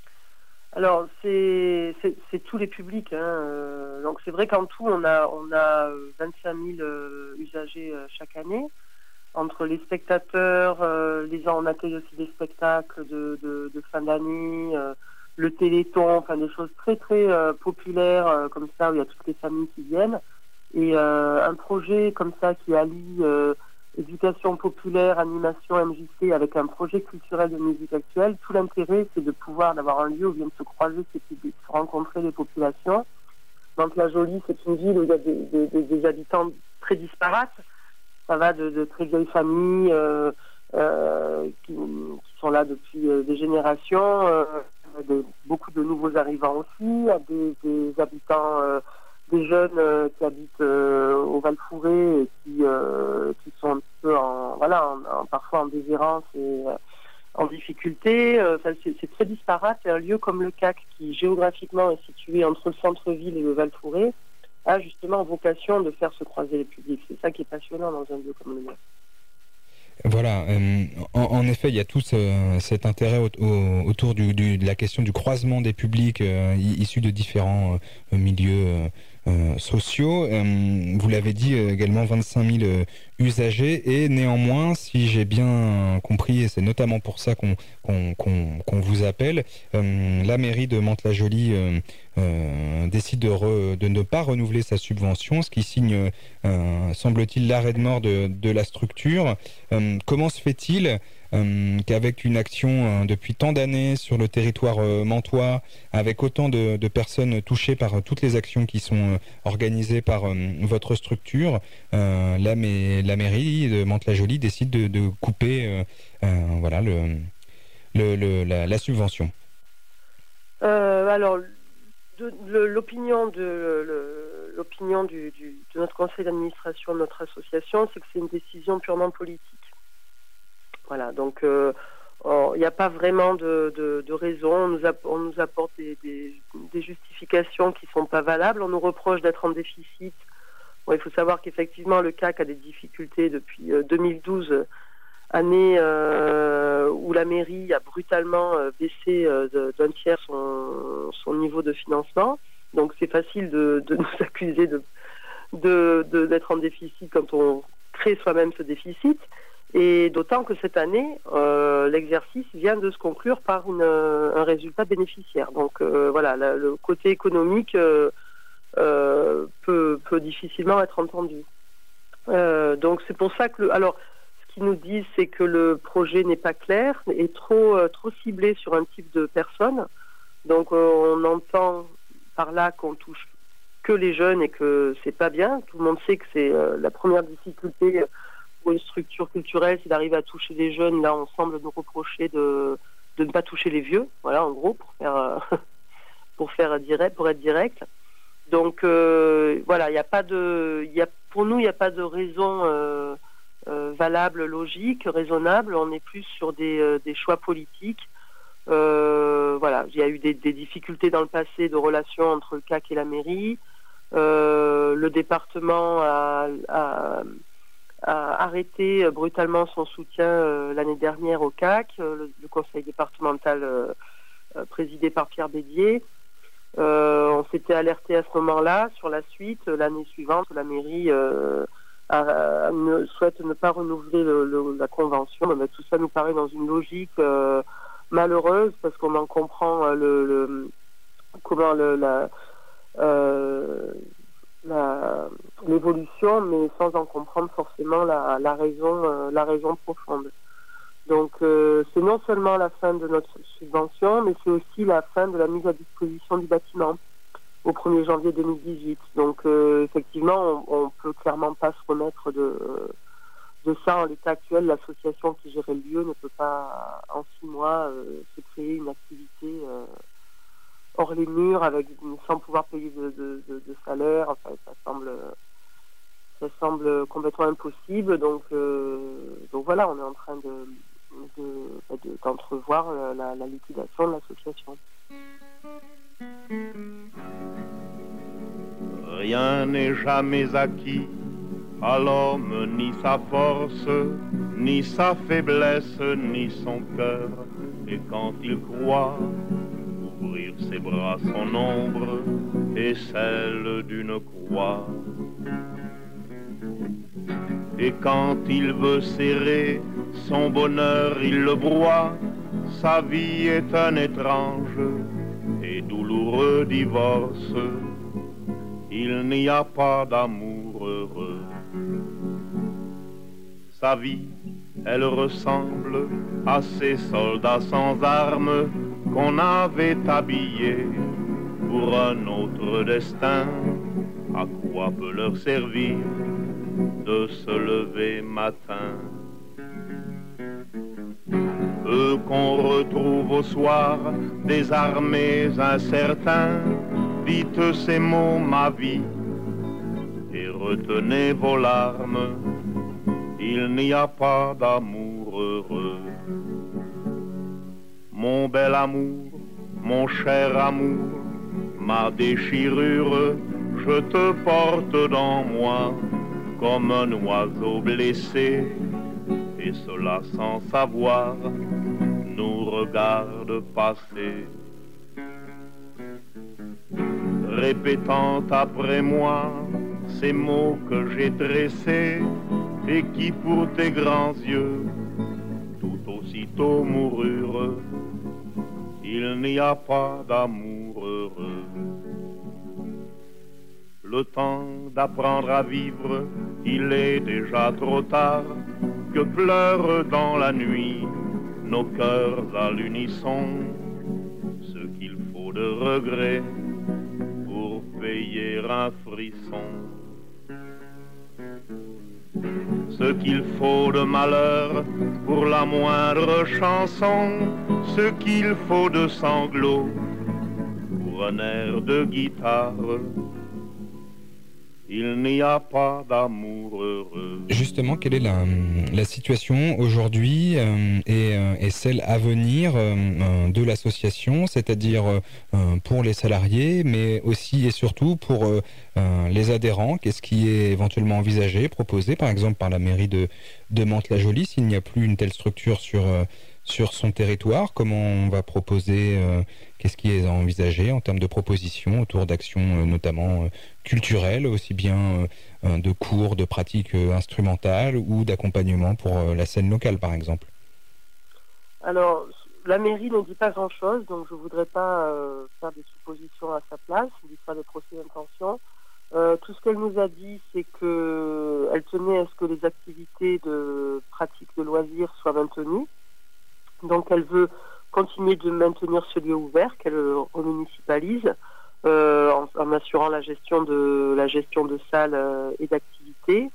Alors, c'est, c'est, c'est tous les publics. Hein. Euh, donc, c'est vrai qu'en tout, on a, on a vingt-cinq mille euh, usagers euh, chaque année. Entre les spectateurs, euh, les on accueille aussi des spectacles de, de, de fin d'année, euh, le téléthon, enfin des choses très, très euh, populaires euh, comme ça, où il y a toutes les familles qui viennent. Et euh, un projet comme ça qui allie euh, éducation populaire, animation M J C avec un projet culturel de musique actuelle. Tout l'intérêt, c'est de pouvoir d'avoir un lieu où viennent se croiser ces publics, se rencontrer les populations. Mantes-la-Jolie, c'est une ville où il y a des, des, des, des habitants très disparates. Ça va de, de très vieilles familles euh, euh, qui, qui sont là depuis euh, des générations, euh, de, beaucoup de nouveaux arrivants aussi, à des, des habitants euh, des jeunes euh, qui habitent euh, au Val-Fouré et qui, euh, qui sont un petit peu en, voilà, en, en, parfois en déshérence et euh, en difficulté difficultés. Euh, enfin, c'est, c'est très disparate. Et un lieu comme le C A C, qui géographiquement est situé entre le centre-ville et le Val-Thorens, a justement vocation de faire se croiser les publics. C'est ça qui est passionnant dans un lieu comme le nôtre. Voilà, euh, en, en effet, il y a tout ce, cet intérêt au, au, autour du, du, de la question du croisement des publics euh, issus de différents euh, milieux euh, euh, sociaux. Euh, vous l'avez dit euh, également, vingt-cinq mille euh, usagers, et néanmoins, si j'ai bien compris, et c'est notamment pour ça qu'on, qu'on, qu'on, qu'on vous appelle, euh, la mairie de Mantes-la-Jolie euh, euh, décide de, re, de ne pas renouveler sa subvention, ce qui signe, euh, semble-t-il, l'arrêt de mort de, de la structure. Euh, comment se fait-il euh, qu'avec une action euh, depuis tant d'années sur le territoire euh, mantois, avec autant de, de personnes touchées par euh, toutes les actions qui sont euh, organisées par euh, votre structure, euh, la, mais, la mairie de Mantes-la-Jolie décide de, de couper euh, euh, voilà, le, le, le, la, la subvention? euh, Alors, de, de, l'opinion, de, le, l'opinion du, du, de notre conseil d'administration, de notre association, c'est que c'est une décision purement politique. Voilà, donc il euh, n'y a pas vraiment de, de, de raison. On nous, app- on nous apporte des, des, des justifications qui ne sont pas valables. On nous reproche d'être en déficit. Bon, il faut savoir qu'effectivement, le C A C a des difficultés depuis euh, deux mille douze, année euh, où la mairie a brutalement euh, baissé euh, de, d'un tiers son, son niveau de financement. Donc c'est facile de, de nous accuser de, de, de, d'être en déficit quand on crée soi-même ce déficit. Et d'autant que cette année, euh, l'exercice vient de se conclure par une, un résultat bénéficiaire. Donc euh, voilà, la, le côté économique euh, euh, peut, peut difficilement être entendu. Euh, donc c'est pour ça que, le, alors, ce qu'ils nous disent, c'est que le projet n'est pas clair, est trop, euh, trop ciblé sur un type de personnes. Donc euh, on entend par là qu'on touche que les jeunes et que c'est pas bien. Tout le monde sait que c'est euh, la première difficulté pour une structure culturelle, c'est d'arriver à toucher les jeunes. Là, on semble nous reprocher de, de ne pas toucher les vieux, voilà, en gros, pour faire, euh, pour faire direct, pour être direct. Donc, euh, voilà, il n'y a pas de, y a, pour nous, il n'y a pas de raison euh, euh, valable, logique, raisonnable. On est plus sur des, euh, des choix politiques. Euh, voilà, il y a eu des, des difficultés dans le passé de relations entre le C A C et la mairie. Euh, le département a, a a arrêté brutalement son soutien euh, l'année dernière au C A C, euh, le, le conseil départemental euh, euh, présidé par Pierre Bédier. Euh, on s'était alerté à ce moment-là. Sur la suite, l'année suivante, la mairie euh, a, a, ne, souhaite ne pas renouveler le, le, la convention. Mais tout ça nous paraît dans une logique euh, malheureuse, parce qu'on en comprend euh, le, le, comment le, la... Euh, La, l'évolution, mais sans en comprendre forcément la, la raison, euh, la raison profonde. Donc, euh, c'est non seulement la fin de notre subvention, mais c'est aussi la fin de la mise à disposition du bâtiment au premier janvier deux mille dix-huit. Donc, euh, effectivement, on, on peut clairement pas se remettre de, de ça en l'état actuel. L'association qui gérait le lieu ne peut pas, en six mois, euh, se créer une activité euh, hors les murs, avec, sans pouvoir payer de, de, de, de salaire. Enfin, ça semble, ça semble complètement impossible. Donc, euh, donc voilà, on est en train de, de, de, d'entrevoir la, la liquidation de l'association. Rien n'est jamais acquis à l'homme, ni sa force, ni sa faiblesse, ni son cœur. Et quand il croit ouvrir ses bras, son ombre et celle d'une croix. Et quand il veut serrer son bonheur, il le broie. Sa vie est un étrange et douloureux divorce. Il n'y a pas d'amour heureux. Sa vie, elle ressemble à ces soldats sans armes qu'on avait habillés pour un autre destin. À quoi peut leur servir de se lever matin? Eux qu'on retrouve au soir désarmés, incertains, dites ces mots, ma vie, et retenez vos larmes. Il n'y a pas d'amour heureux. mon bel amour, mon cher amour, ma déchirure, je te porte dans moi comme un oiseau blessé, et cela sans savoir nous regarde passer. Répétant après moi ces mots que j'ai dressés et qui pour tes grands yeux tout aussitôt moururent, il n'y a pas d'amour heureux. Le temps d'apprendre à vivre, il est déjà trop tard, que pleurent dans la nuit nos cœurs à l'unisson, ce qu'il faut de regret pour payer un frisson. Ce qu'il faut de malheur pour la moindre chanson, ce qu'il faut de sanglots pour un air de guitare, il n'y a pas d'amour heureux. Justement, quelle est la, la situation aujourd'hui euh, et, euh, et celle à venir euh, de l'association, c'est-à-dire euh, pour les salariés, mais aussi et surtout pour euh, euh, les adhérents? Qu'est-ce qui est éventuellement envisagé, proposé, par exemple par la mairie de, de Mantes-la-Jolie, s'il n'y a plus une telle structure sur, euh, sur son territoire? Comment on va proposer euh, Qu'est-ce qui est envisagé en termes de propositions autour d'actions euh, notamment euh, culturelles, aussi bien euh, de cours, de pratiques euh, instrumentales ou d'accompagnement pour euh, la scène locale, par exemple? Alors, la mairie ne dit pas grand-chose, donc je ne voudrais pas euh, faire des suppositions à sa place, ne dit pas de procès d'intention. Euh, tout ce qu'elle nous a dit, c'est qu'elle tenait à ce que les activités de pratique de loisirs soient maintenues. Donc elle veut continuer de maintenir ce lieu ouvert, qu'elle remunicipalise, euh, en, en assurant la gestion de la gestion de salles euh, et d'activités.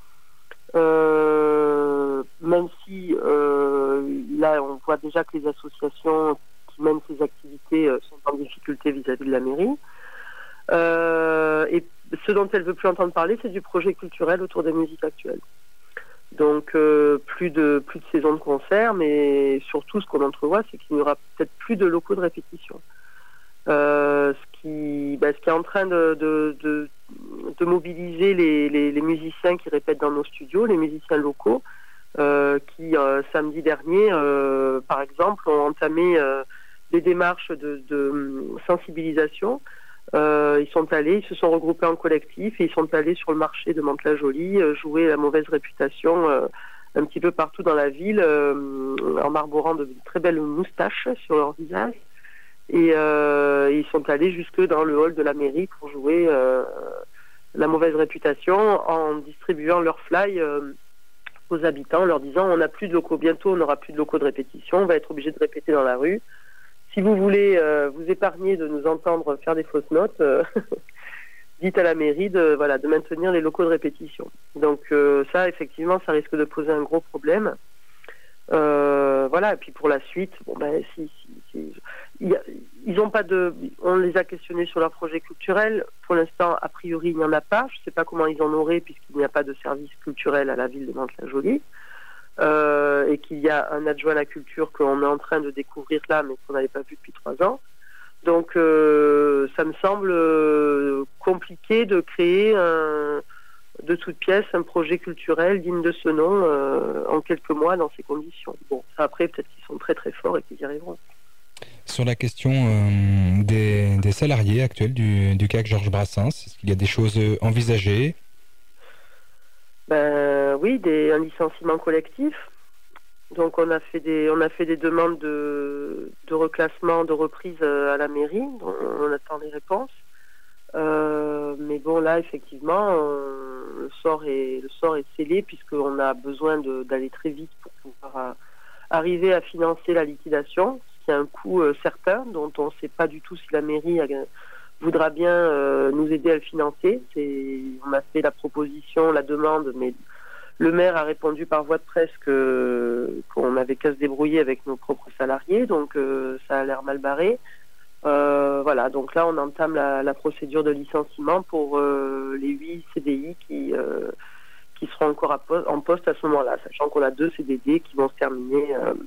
Euh, même si euh, là on voit déjà que les associations qui mènent ces activités euh, sont en difficulté vis-à-vis de la mairie. Euh, et ce dont elle veut plus entendre parler, c'est du projet culturel autour des musiques actuelles. Donc euh, plus de plus de saisons de concert, mais surtout ce qu'on entrevoit, c'est qu'il n'y aura peut-être plus de locaux de répétition. Euh, ce qui, bah, ce qui est en train de, de, de, de mobiliser les, les, les musiciens qui répètent dans nos studios, les musiciens locaux, euh, qui euh, samedi dernier, euh, par exemple, ont entamé euh, des démarches de, de sensibilisation. Euh, ils sont allés, ils se sont regroupés en collectif et ils sont allés sur le marché de Mantes-la-Jolie euh, jouer la mauvaise réputation euh, un petit peu partout dans la ville, euh, en arborant de très belles moustaches sur leur visage. Et euh, ils sont allés jusque dans le hall de la mairie pour jouer euh, la mauvaise réputation en distribuant leurs fly euh, aux habitants, en leur disant on n'a plus de locaux, bientôt on n'aura plus de locaux de répétition, on va être obligé de répéter dans la rue. Si vous voulez euh, vous épargner de nous entendre faire des fausses notes, euh, dites à la mairie de, voilà, de maintenir les locaux de répétition. Donc euh, ça, effectivement, ça risque de poser un gros problème. Euh, voilà, et puis pour la suite, bon ben si, si, si il y a, ils ont pas de, on les a questionnés sur leur projet culturel. Pour l'instant, a priori, il n'y en a pas. Je ne sais pas comment ils en auraient puisqu'il n'y a pas de service culturel à la ville de Mantes-la-Jolie. Euh, et qu'il y a un adjoint à la culture qu'on est en train de découvrir là, mais qu'on n'avait pas vu depuis trois ans. Donc, euh, ça me semble euh, compliqué de créer un, de toutes pièces un projet culturel digne de ce nom euh, en quelques mois dans ces conditions. Bon, ça, après, peut-être qu'ils sont très très forts et qu'ils y arriveront. Sur la question euh, des, des salariés actuels du, du C A C Georges Brassens, est-ce qu'il y a des choses envisagées? Ben oui, des, un licenciement collectif. Donc on a fait des, on a fait des demandes de, de reclassement, de reprise à la mairie. On attend les réponses. Euh, mais bon là effectivement, on, le sort est, le sort est scellé puisqu'on a besoin de, d'aller très vite pour pouvoir euh, arriver à financer la liquidation, ce qui a un coût euh, certain dont on ne sait pas du tout si la mairie a, voudra bien euh, nous aider à le financer. C'est, on a fait la proposition, la demande, mais le maire a répondu par voie de presse que, qu'on n'avait qu'à se débrouiller avec nos propres salariés, donc euh, ça a l'air mal barré. Euh, voilà, donc là on entame la, la procédure de licenciement pour euh, les huit C D I qui, euh, qui seront encore à poste, en poste à ce moment-là, sachant qu'on a deux C D D qui vont se terminer, euh,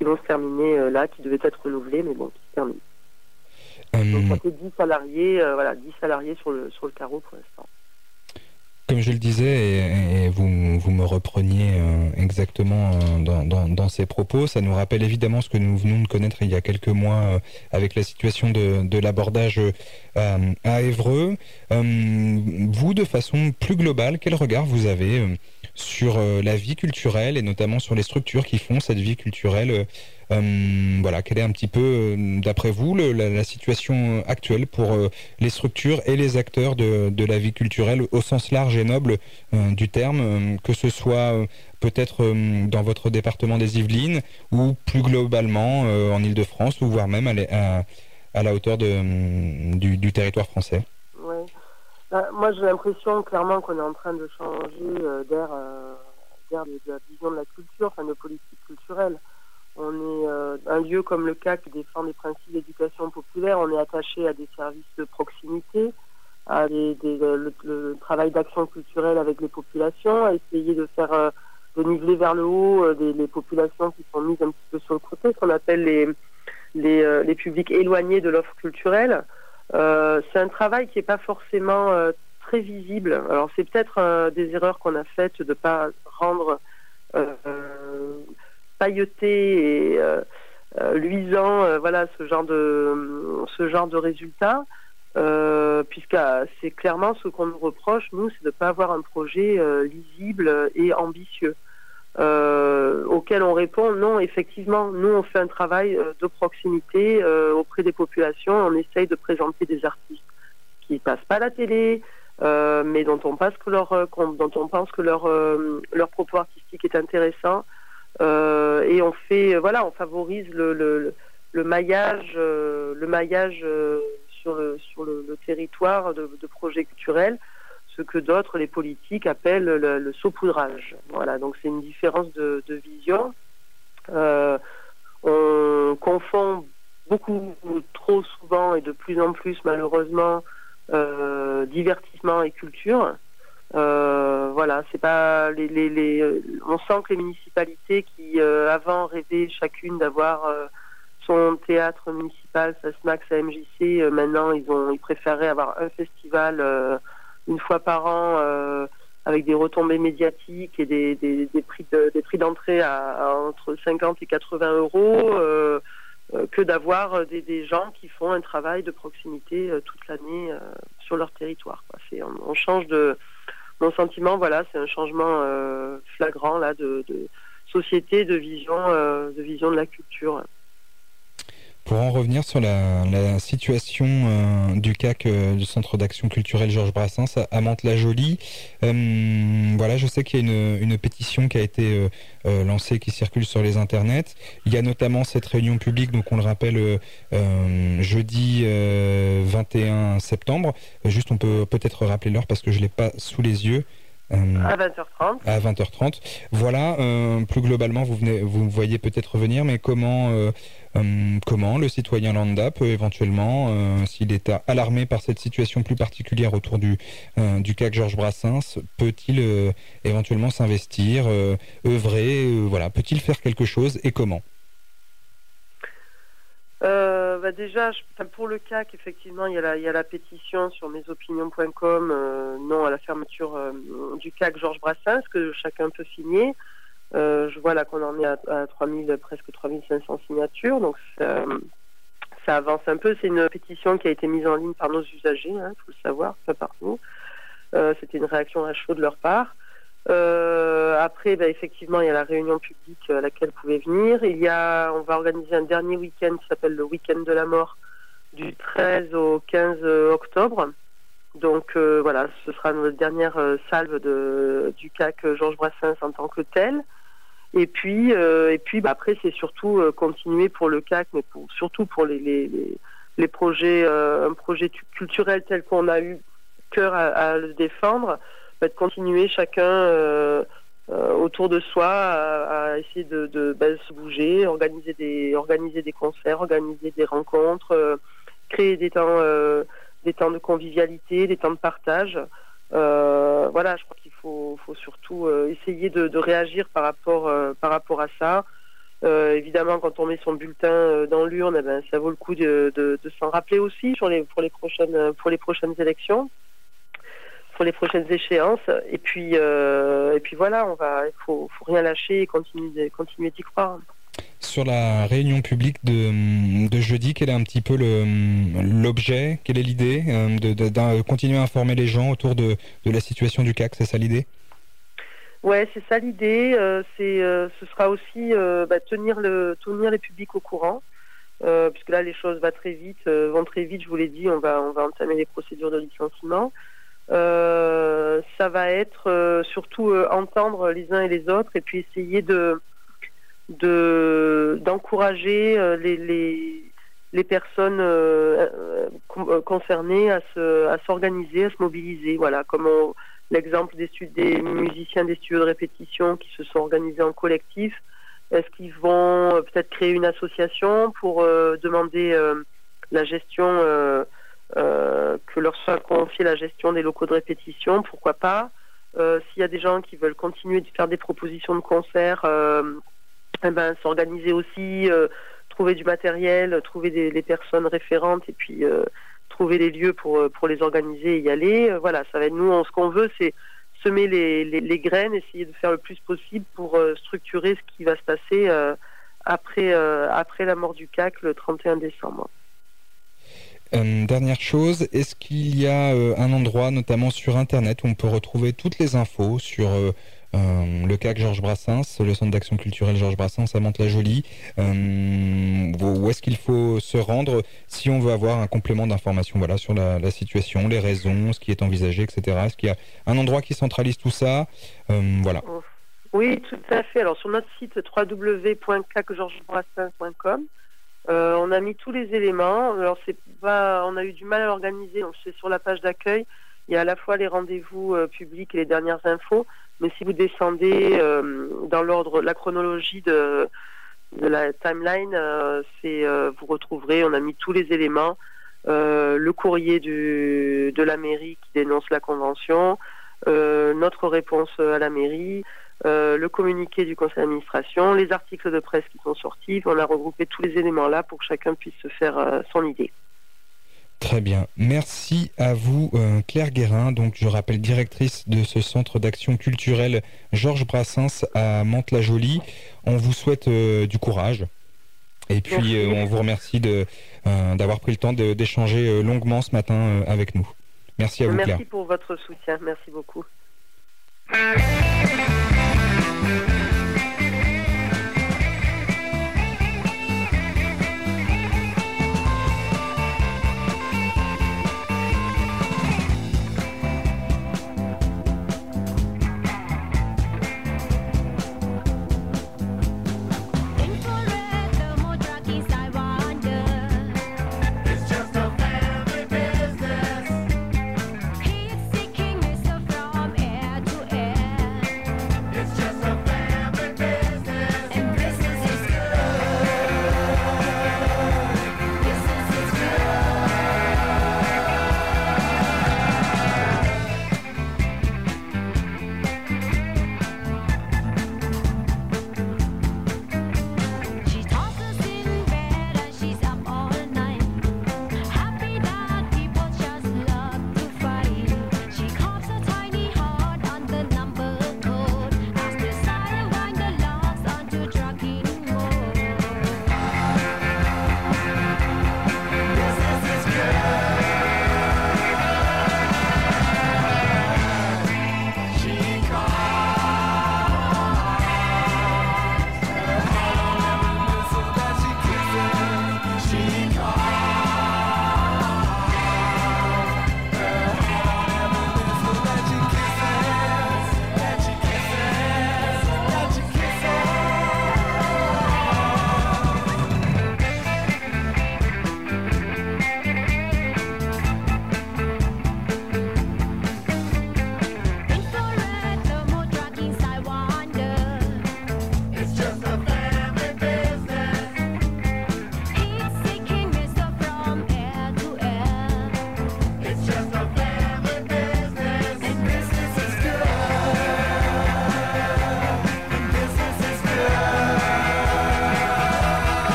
qui vont se terminer euh, là, qui devaient être renouvelés, mais bon, qui se terminent. Hum, Donc ça fait dix salariés, euh, voilà, dix salariés sur le, sur le carreau pour l'instant. Comme je le disais, et, et vous, vous me repreniez euh, exactement euh, dans, dans, dans ces propos, ça nous rappelle évidemment ce que nous venons de connaître il y a quelques mois euh, avec la situation de, de l'abordage euh, à Évreux. Euh, vous, de façon plus globale, quel regard vous avez euh, sur euh, la vie culturelle et notamment sur les structures qui font cette vie culturelle euh, euh, voilà, quelle est un petit peu, euh, d'après vous, le, la, la situation actuelle pour euh, les structures et les acteurs de, de la vie culturelle au sens large et noble euh, du terme, euh, que ce soit euh, peut-être euh, dans votre département des Yvelines ou plus globalement euh, en Île-de-France ou voire même à, à, à la hauteur de, du, du territoire français? Ouais. Bah, moi, j'ai l'impression clairement qu'on est en train de changer euh, d'air, euh, d'air de, de la vision de la culture, enfin de politique culturelle. On est euh, un lieu comme le C A C qui défend des principes d'éducation populaire. On est attaché à des services de proximité, à des, des, le, le travail d'action culturelle avec les populations, à essayer de faire euh, de niveler vers le haut euh, des, les populations qui sont mises un petit peu sur le côté, ce qu'on appelle les, les, euh, les publics éloignés de l'offre culturelle. Euh, c'est un travail qui n'est pas forcément euh, très visible. Alors c'est peut-être euh, des erreurs qu'on a faites de ne pas rendre euh, euh, pailleté et euh, euh, luisant euh, voilà, ce genre de, ce genre de résultats. Euh, puisque euh, c'est clairement ce qu'on nous reproche, nous, c'est de ne pas avoir un projet euh, lisible et ambitieux, euh, auquel on répond non, effectivement, nous on fait un travail euh, de proximité euh, auprès des populations, on essaye de présenter des artistes qui ne passent pas à la télé, euh, mais dont on, pense que leur, euh, dont on pense que leur, euh, leur propos artistique est intéressant, euh, et on fait, voilà, on favorise le, le, le maillage, euh, le maillage euh, sur le, sur le, le territoire de, de projets culturels, ce que d'autres, les politiques, appellent le, le saupoudrage. Voilà, donc c'est une différence de, de vision. Euh, on confond beaucoup trop souvent et de plus en plus malheureusement euh, divertissement et culture. Euh, voilà, c'est pas les, les, les, on sent que les municipalités qui euh, avant rêvaient chacune d'avoir euh, son théâtre municipal, sa SMAC, sa M J C, euh, maintenant ils ont ils préféraient avoir un festival euh, une fois par an euh, avec des retombées médiatiques et des, des, des prix de, des prix d'entrée à, à entre cinquante et quatre-vingts euros euh, euh, que d'avoir des, des gens qui font un travail de proximité euh, toute l'année euh, sur leur territoire, quoi. C'est, on, on change de mon sentiment, voilà, c'est un changement euh, flagrant là de, de société, de vision, euh, de vision de la culture. Pour en revenir sur la, la situation euh, du C A C, euh, du Centre d'action culturelle Georges Brassens à, à Mantes-la-Jolie, euh, voilà, je sais qu'il y a une, une pétition qui a été euh, euh, lancée, qui circule sur les internets. Il y a notamment cette réunion publique, donc on le rappelle, euh, euh, jeudi euh, vingt et un septembre. Juste, on peut peut-être rappeler l'heure parce que je ne l'ai pas sous les yeux. Euh, à vingt heures trente. À vingt heures trente. Voilà, euh, plus globalement, vous, venez, vous voyez peut-être venir, mais comment, euh, euh, comment le citoyen lambda peut éventuellement, euh, s'il est alarmé par cette situation plus particulière autour du, euh, du C A C Georges Brassens, peut-il euh, éventuellement s'investir, euh, œuvrer, euh, voilà, peut-il faire quelque chose et comment? Euh, bah déjà, je, pour le C A C, effectivement, il y a la, il y a la pétition sur mesopinions point com, euh, non à la fermeture euh, du C A C Georges Brassens, que chacun peut signer. Euh, je vois là qu'on en est à, à trois mille, presque trois mille cinq cents signatures, donc ça, ça avance un peu. C'est une pétition qui a été mise en ligne par nos usagers, hein, faut le savoir, pas par nous. Euh, c'était une réaction à chaud de leur part. Euh, après, bah, effectivement, il y a la réunion publique à laquelle vous pouvez venir. Il y a, on va organiser un dernier week-end qui s'appelle le week-end de la mort du treize au quinze octobre. Donc euh, voilà, ce sera notre dernière euh, salve de, du C A C Georges Brassens en tant que tel. Et puis, euh, et puis bah, après, c'est surtout euh, continuer pour le C A C, mais pour, surtout pour les, les, les, les projets, euh, un projet culturel tel qu'on a eu cœur à, à le défendre. De continuer chacun euh, euh, autour de soi à, à essayer de, de ben, se bouger, organiser des, organiser des concerts, organiser des rencontres, euh, créer des temps, euh, des temps de convivialité, des temps de partage. Euh, voilà, je crois qu'il faut, faut surtout euh, essayer de, de réagir par rapport, euh, par rapport à ça. Euh, évidemment, quand on met son bulletin euh, dans l'urne, eh ben, ça vaut le coup de, de, de s'en rappeler aussi sur les, pour, les prochaines, pour les prochaines élections, pour les prochaines échéances. Et puis, euh, et puis voilà, on va, il faut, faut rien lâcher et continuer, continuer d'y croire. Sur la réunion publique de, de jeudi, quel est un petit peu le, l'objet, quelle est l'idée de, de, de continuer à informer les gens autour de, de la situation du C A C, c'est ça l'idée ? Ouais, c'est ça l'idée. Euh, c'est, euh, ce sera aussi euh, bah, tenir le, tenir les publics au courant, euh, puisque là les choses vont très vite, euh, vont très vite. Je vous l'ai dit, on va, on va entamer les procédures de licenciement. Euh, ça va être euh, surtout euh, entendre les uns et les autres, et puis essayer de, de d'encourager euh, les, les les personnes euh, euh, concernées à se, à s'organiser, à se mobiliser. Voilà, comme on, l'exemple des, des musiciens des studios de répétition qui se sont organisés en collectif. Est-ce qu'ils vont euh, peut-être créer une association pour euh, demander euh, la gestion, euh, euh, que leur soit confiée la gestion des locaux de répétition? Pourquoi pas? euh, S'il y a des gens qui veulent continuer de faire des propositions de concerts, euh, eh ben, s'organiser aussi, euh, trouver du matériel, trouver des, des personnes référentes et puis euh, trouver les lieux pour, pour les organiser et y aller. Euh, voilà, ça va être nous, on, ce qu'on veut, c'est semer les, les, les graines, essayer de faire le plus possible pour euh, structurer ce qui va se passer euh, après, euh, après la mort du C A C le trente et un décembre. Euh, dernière chose, est-ce qu'il y a euh, un endroit, notamment sur Internet, où on peut retrouver toutes les infos sur euh, euh, le C A C Georges Brassens, le Centre d'action culturelle Georges Brassens à Mantes-la-Jolie, euh, où est-ce qu'il faut se rendre si on veut avoir un complément d'information, voilà, sur la, la situation, les raisons, ce qui est envisagé, et cetera. Est-ce qu'il y a un endroit qui centralise tout ça? euh, Voilà. Oui, tout à fait. Alors sur notre site w w w point c a c georges brassens point com, Euh, on a mis tous les éléments. Alors c'est pas, on a eu du mal à l'organiser. Donc c'est sur la page d'accueil. Il y a à la fois les rendez-vous euh, publics et les dernières infos. Mais si vous descendez euh, dans l'ordre, la chronologie de, de la timeline, euh, c'est, euh, vous retrouverez. On a mis tous les éléments. Euh, le courrier du, de la mairie qui dénonce la convention, euh, notre réponse à la mairie. Euh, le communiqué du conseil d'administration, les articles de presse qui sont sortis. On a regroupé tous les éléments là pour que chacun puisse se faire euh, son idée. Très bien. Merci à vous, euh, Claire Guérin. Donc, je rappelle, directrice de ce centre d'action culturelle Georges Brassens à Mantes-la-Jolie. On vous souhaite euh, du courage. Et puis, euh, on vous remercie de, euh, d'avoir pris le temps de, d'échanger euh, longuement ce matin euh, avec nous. Merci à vous, Merci Claire. Merci pour votre soutien. Merci beaucoup. He's seeking wisdom from air to air.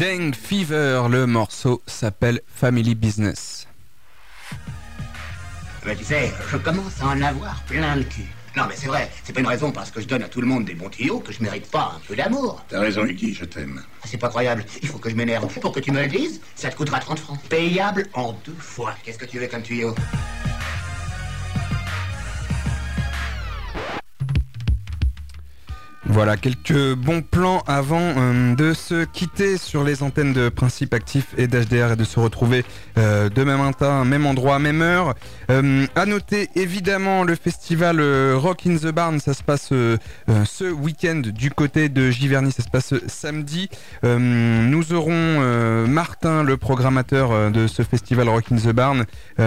Gang Fever, le morceau s'appelle Family Business. Mais tu sais, je commence à en avoir plein le cul. Non mais c'est vrai, c'est pas une raison parce que je donne à tout le monde des bons tuyaux que je mérite pas un peu d'amour. T'as raison Iggy, je t'aime. C'est pas croyable, il faut que je m'énerve. Pour que tu me le dises, ça te coûtera trente francs. Payable en deux fois. Qu'est-ce que tu veux comme tuyau? Voilà, quelques bons plans avant euh, de se quitter sur les antennes de Principe Actif et d'H D R et de se retrouver euh, demain matin, même endroit, même heure. Euh, à noter évidemment le festival euh, Rock in the Barn, ça se passe euh, euh, ce week-end du côté de Giverny, ça se passe samedi. Euh, nous aurons euh, Martin, le programmateur euh, de ce festival Rock in the Barn,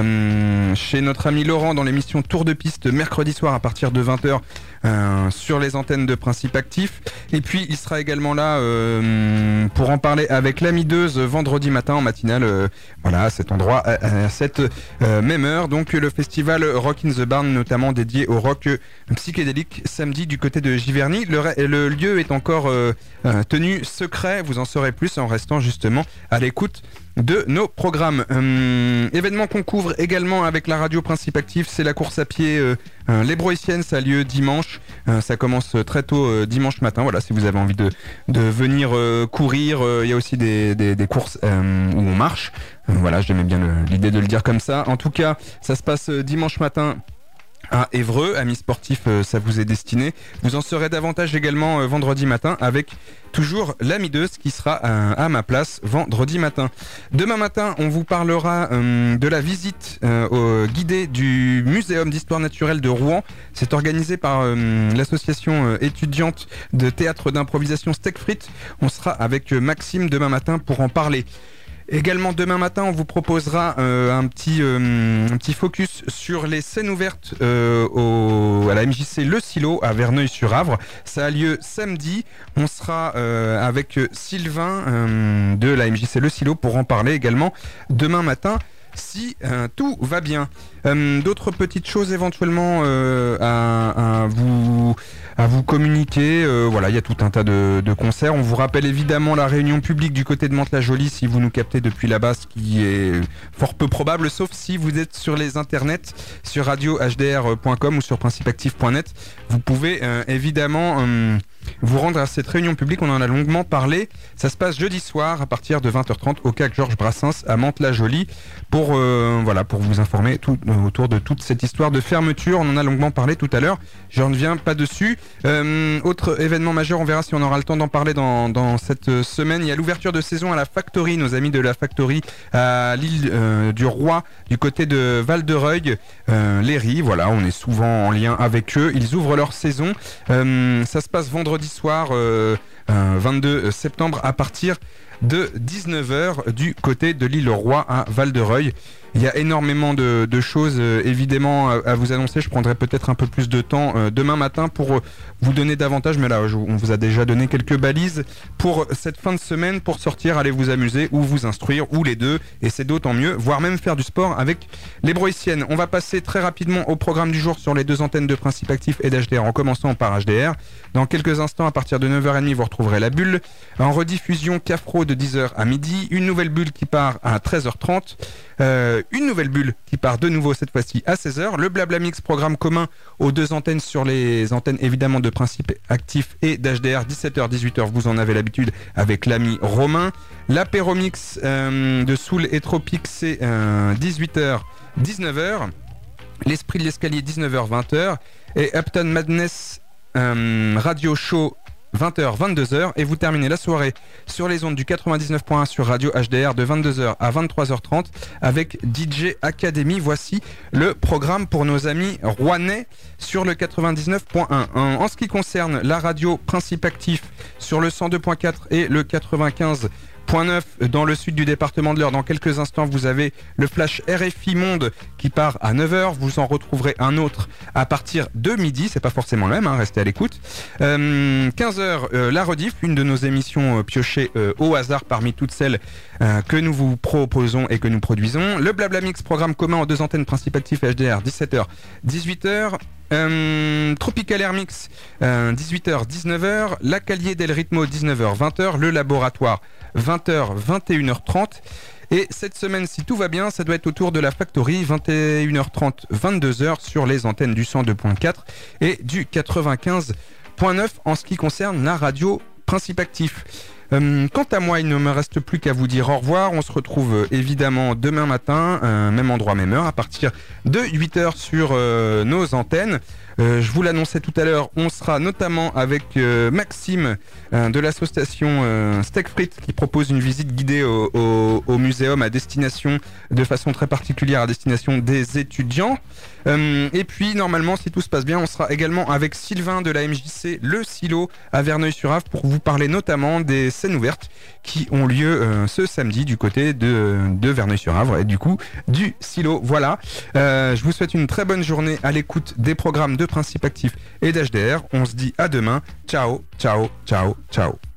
euh, chez notre ami Laurent dans l'émission Tour de Piste mercredi soir à partir de vingt heures. Euh, sur les antennes de Principe Actif. Et puis il sera également là euh, pour en parler avec l'Amideuse vendredi matin en matinale, euh, voilà, à cet endroit, à, à cette euh, même heure. Donc le festival Rock in the Barn, notamment dédié au rock psychédélique, samedi du côté de Giverny. Le, le lieu est encore euh, euh, tenu secret, vous en saurez plus en restant justement à l'écoute de nos programmes. Euh, événement qu'on couvre également avec la radio Principe Actif, c'est la course à pied euh, euh, Les Broyssiennes, ça a lieu dimanche, euh, ça commence très tôt euh, dimanche matin, voilà, si vous avez envie de, de venir euh, courir, il euh, y a aussi des, des, des courses euh, où on marche, euh, voilà, j'aimais bien le, l'idée de le dire comme ça. En tout cas, ça se passe euh, dimanche matin à Évreux, amis sportifs, euh, ça vous est destiné. Vous en saurez davantage également euh, vendredi matin avec toujours l'Amideuse qui sera euh, à ma place vendredi matin. Demain matin, on vous parlera euh, de la visite euh, au, guidée du Muséum d'Histoire Naturelle de Rouen. C'est organisé par euh, l'association euh, étudiante de théâtre d'improvisation Steak Frites. On sera avec euh, Maxime demain matin pour en parler. Également demain matin, on vous proposera euh, un petit euh, un petit focus sur les scènes ouvertes euh, au, à la M J C Le Silo à Verneuil-sur-Avre. Ça a lieu samedi. On sera euh, avec Sylvain euh, de la M J C Le Silo pour en parler également demain matin, si euh, tout va bien. Euh, d'autres petites choses éventuellement euh, à, à vous à vous communiquer. Euh, voilà, il y a tout un tas de, de concerts. On vous rappelle évidemment la réunion publique du côté de Mantes-la-Jolie si vous nous captez depuis là-bas, ce qui est fort peu probable, sauf si vous êtes sur les internets, sur radio h d r point com ou sur principe actif point net. Vous pouvez euh, évidemment euh, vous rendre à cette réunion publique. On en a longuement parlé. Ça se passe jeudi soir à partir de vingt heures trente au C A C Georges Brassens à Mantes-la-Jolie pour euh, voilà pour vous informer tout, euh, autour de toute cette histoire de fermeture. On en a longuement parlé tout à l'heure. Je ne reviens pas dessus. Euh, autre événement majeur, on verra si on aura le temps d'en parler dans, dans cette semaine. Il y a l'ouverture de saison à la Factory, nos amis de la Factory à l'île euh, du Roi, du côté de Val-de-Reuil, euh, Léry. Voilà, on est souvent en lien avec eux. Ils ouvrent leur saison. Euh, ça se passe vendredi soir, euh, euh, vingt-deux septembre, à partir de dix-neuf heures du côté de l'île Roi à Val-de-Reuil. Il y a énormément de, de choses euh, évidemment à, à vous annoncer. Je prendrai peut-être un peu plus de temps euh, demain matin pour euh, vous donner davantage, mais là je, on vous a déjà donné quelques balises pour cette fin de semaine, pour sortir, aller vous amuser ou vous instruire, ou les deux, et c'est d'autant mieux, voire même faire du sport avec les Broyssiennes. On va passer très rapidement au programme du jour sur les deux antennes de Principe Actif et d'H D R, en commençant par H D R. Dans quelques instants, à partir de neuf heures trente, vous retrouverez la bulle. En rediffusion, Cafro de dix heures à midi, une nouvelle bulle qui part à treize heures trente. Euh, une nouvelle bulle qui part de nouveau cette fois-ci à seize heures. Le Blabla Mix, programme commun aux deux antennes, sur les antennes évidemment de Principe Actif et d'H D R, dix-sept heures dix-huit heures, vous en avez l'habitude avec l'ami Romain. L'apéro mix euh, de Soul et Tropique, c'est euh, dix-huit heures dix-neuf heures. L'esprit de l'escalier, dix-neuf heures vingt heures. Et Upton Madness euh, Radio Show, vingt heures vingt-deux heures, et vous terminez la soirée sur les ondes du quatre-vingt-dix-neuf point un sur Radio H D R de vingt-deux heures à vingt-trois heures trente avec D J Academy. Voici le programme pour nos amis rouennais sur le quatre-vingt-dix-neuf point un. En, en ce qui concerne la radio Principe Actif sur le cent deux point quatre et le quatre-vingt-quinze point neuf dans le sud du département de l'Eure. Dans quelques instants, vous avez le flash R F I Monde qui part à neuf heures. Vous en retrouverez un autre à partir de midi. C'est pas forcément le même, hein, restez à l'écoute. Euh, quinze heures, euh, la rediff, une de nos émissions euh, piochées euh, au hasard parmi toutes celles euh, que nous vous proposons et que nous produisons. Le Blabla Mix, programme commun aux deux antennes Principe Actif H D R, dix-sept heures dix-huit heures. Euh, Tropical Air Mix, euh, dix-huit heures dix-neuf heures. La Calier del Ritmo, dix-neuf heures vingt heures. Le Laboratoire, vingt heures, vingt et une heures trente. Et cette semaine, si tout va bien, ça doit être autour de la Factory, vingt et une heures trente, vingt-deux heures sur les antennes du cent deux point quatre et du quatre-vingt-quinze point neuf en ce qui concerne la radio Principe Actif. Euh, quant à moi, il ne me reste plus qu'à vous dire au revoir. On se retrouve euh, évidemment demain matin, euh, même endroit, même heure, à partir de huit heures sur euh, nos antennes. Euh, je vous l'annonçais tout à l'heure, on sera notamment avec euh, Maxime euh, de l'association euh, Steak Frites qui propose une visite guidée au, au, au muséum à destination, de façon très particulière à destination des étudiants. Euh, et puis normalement, si tout se passe bien, on sera également avec Sylvain de la M J C Le Silo à Verneuil-sur-Avre pour vous parler notamment des scènes ouvertes qui ont lieu euh, ce samedi du côté de, de Verneuil-sur-Avre et du coup du Silo. Voilà, euh, je vous souhaite une très bonne journée à l'écoute des programmes de Principe Actif et d'H D R. On se dit à demain. Ciao, ciao, ciao, ciao.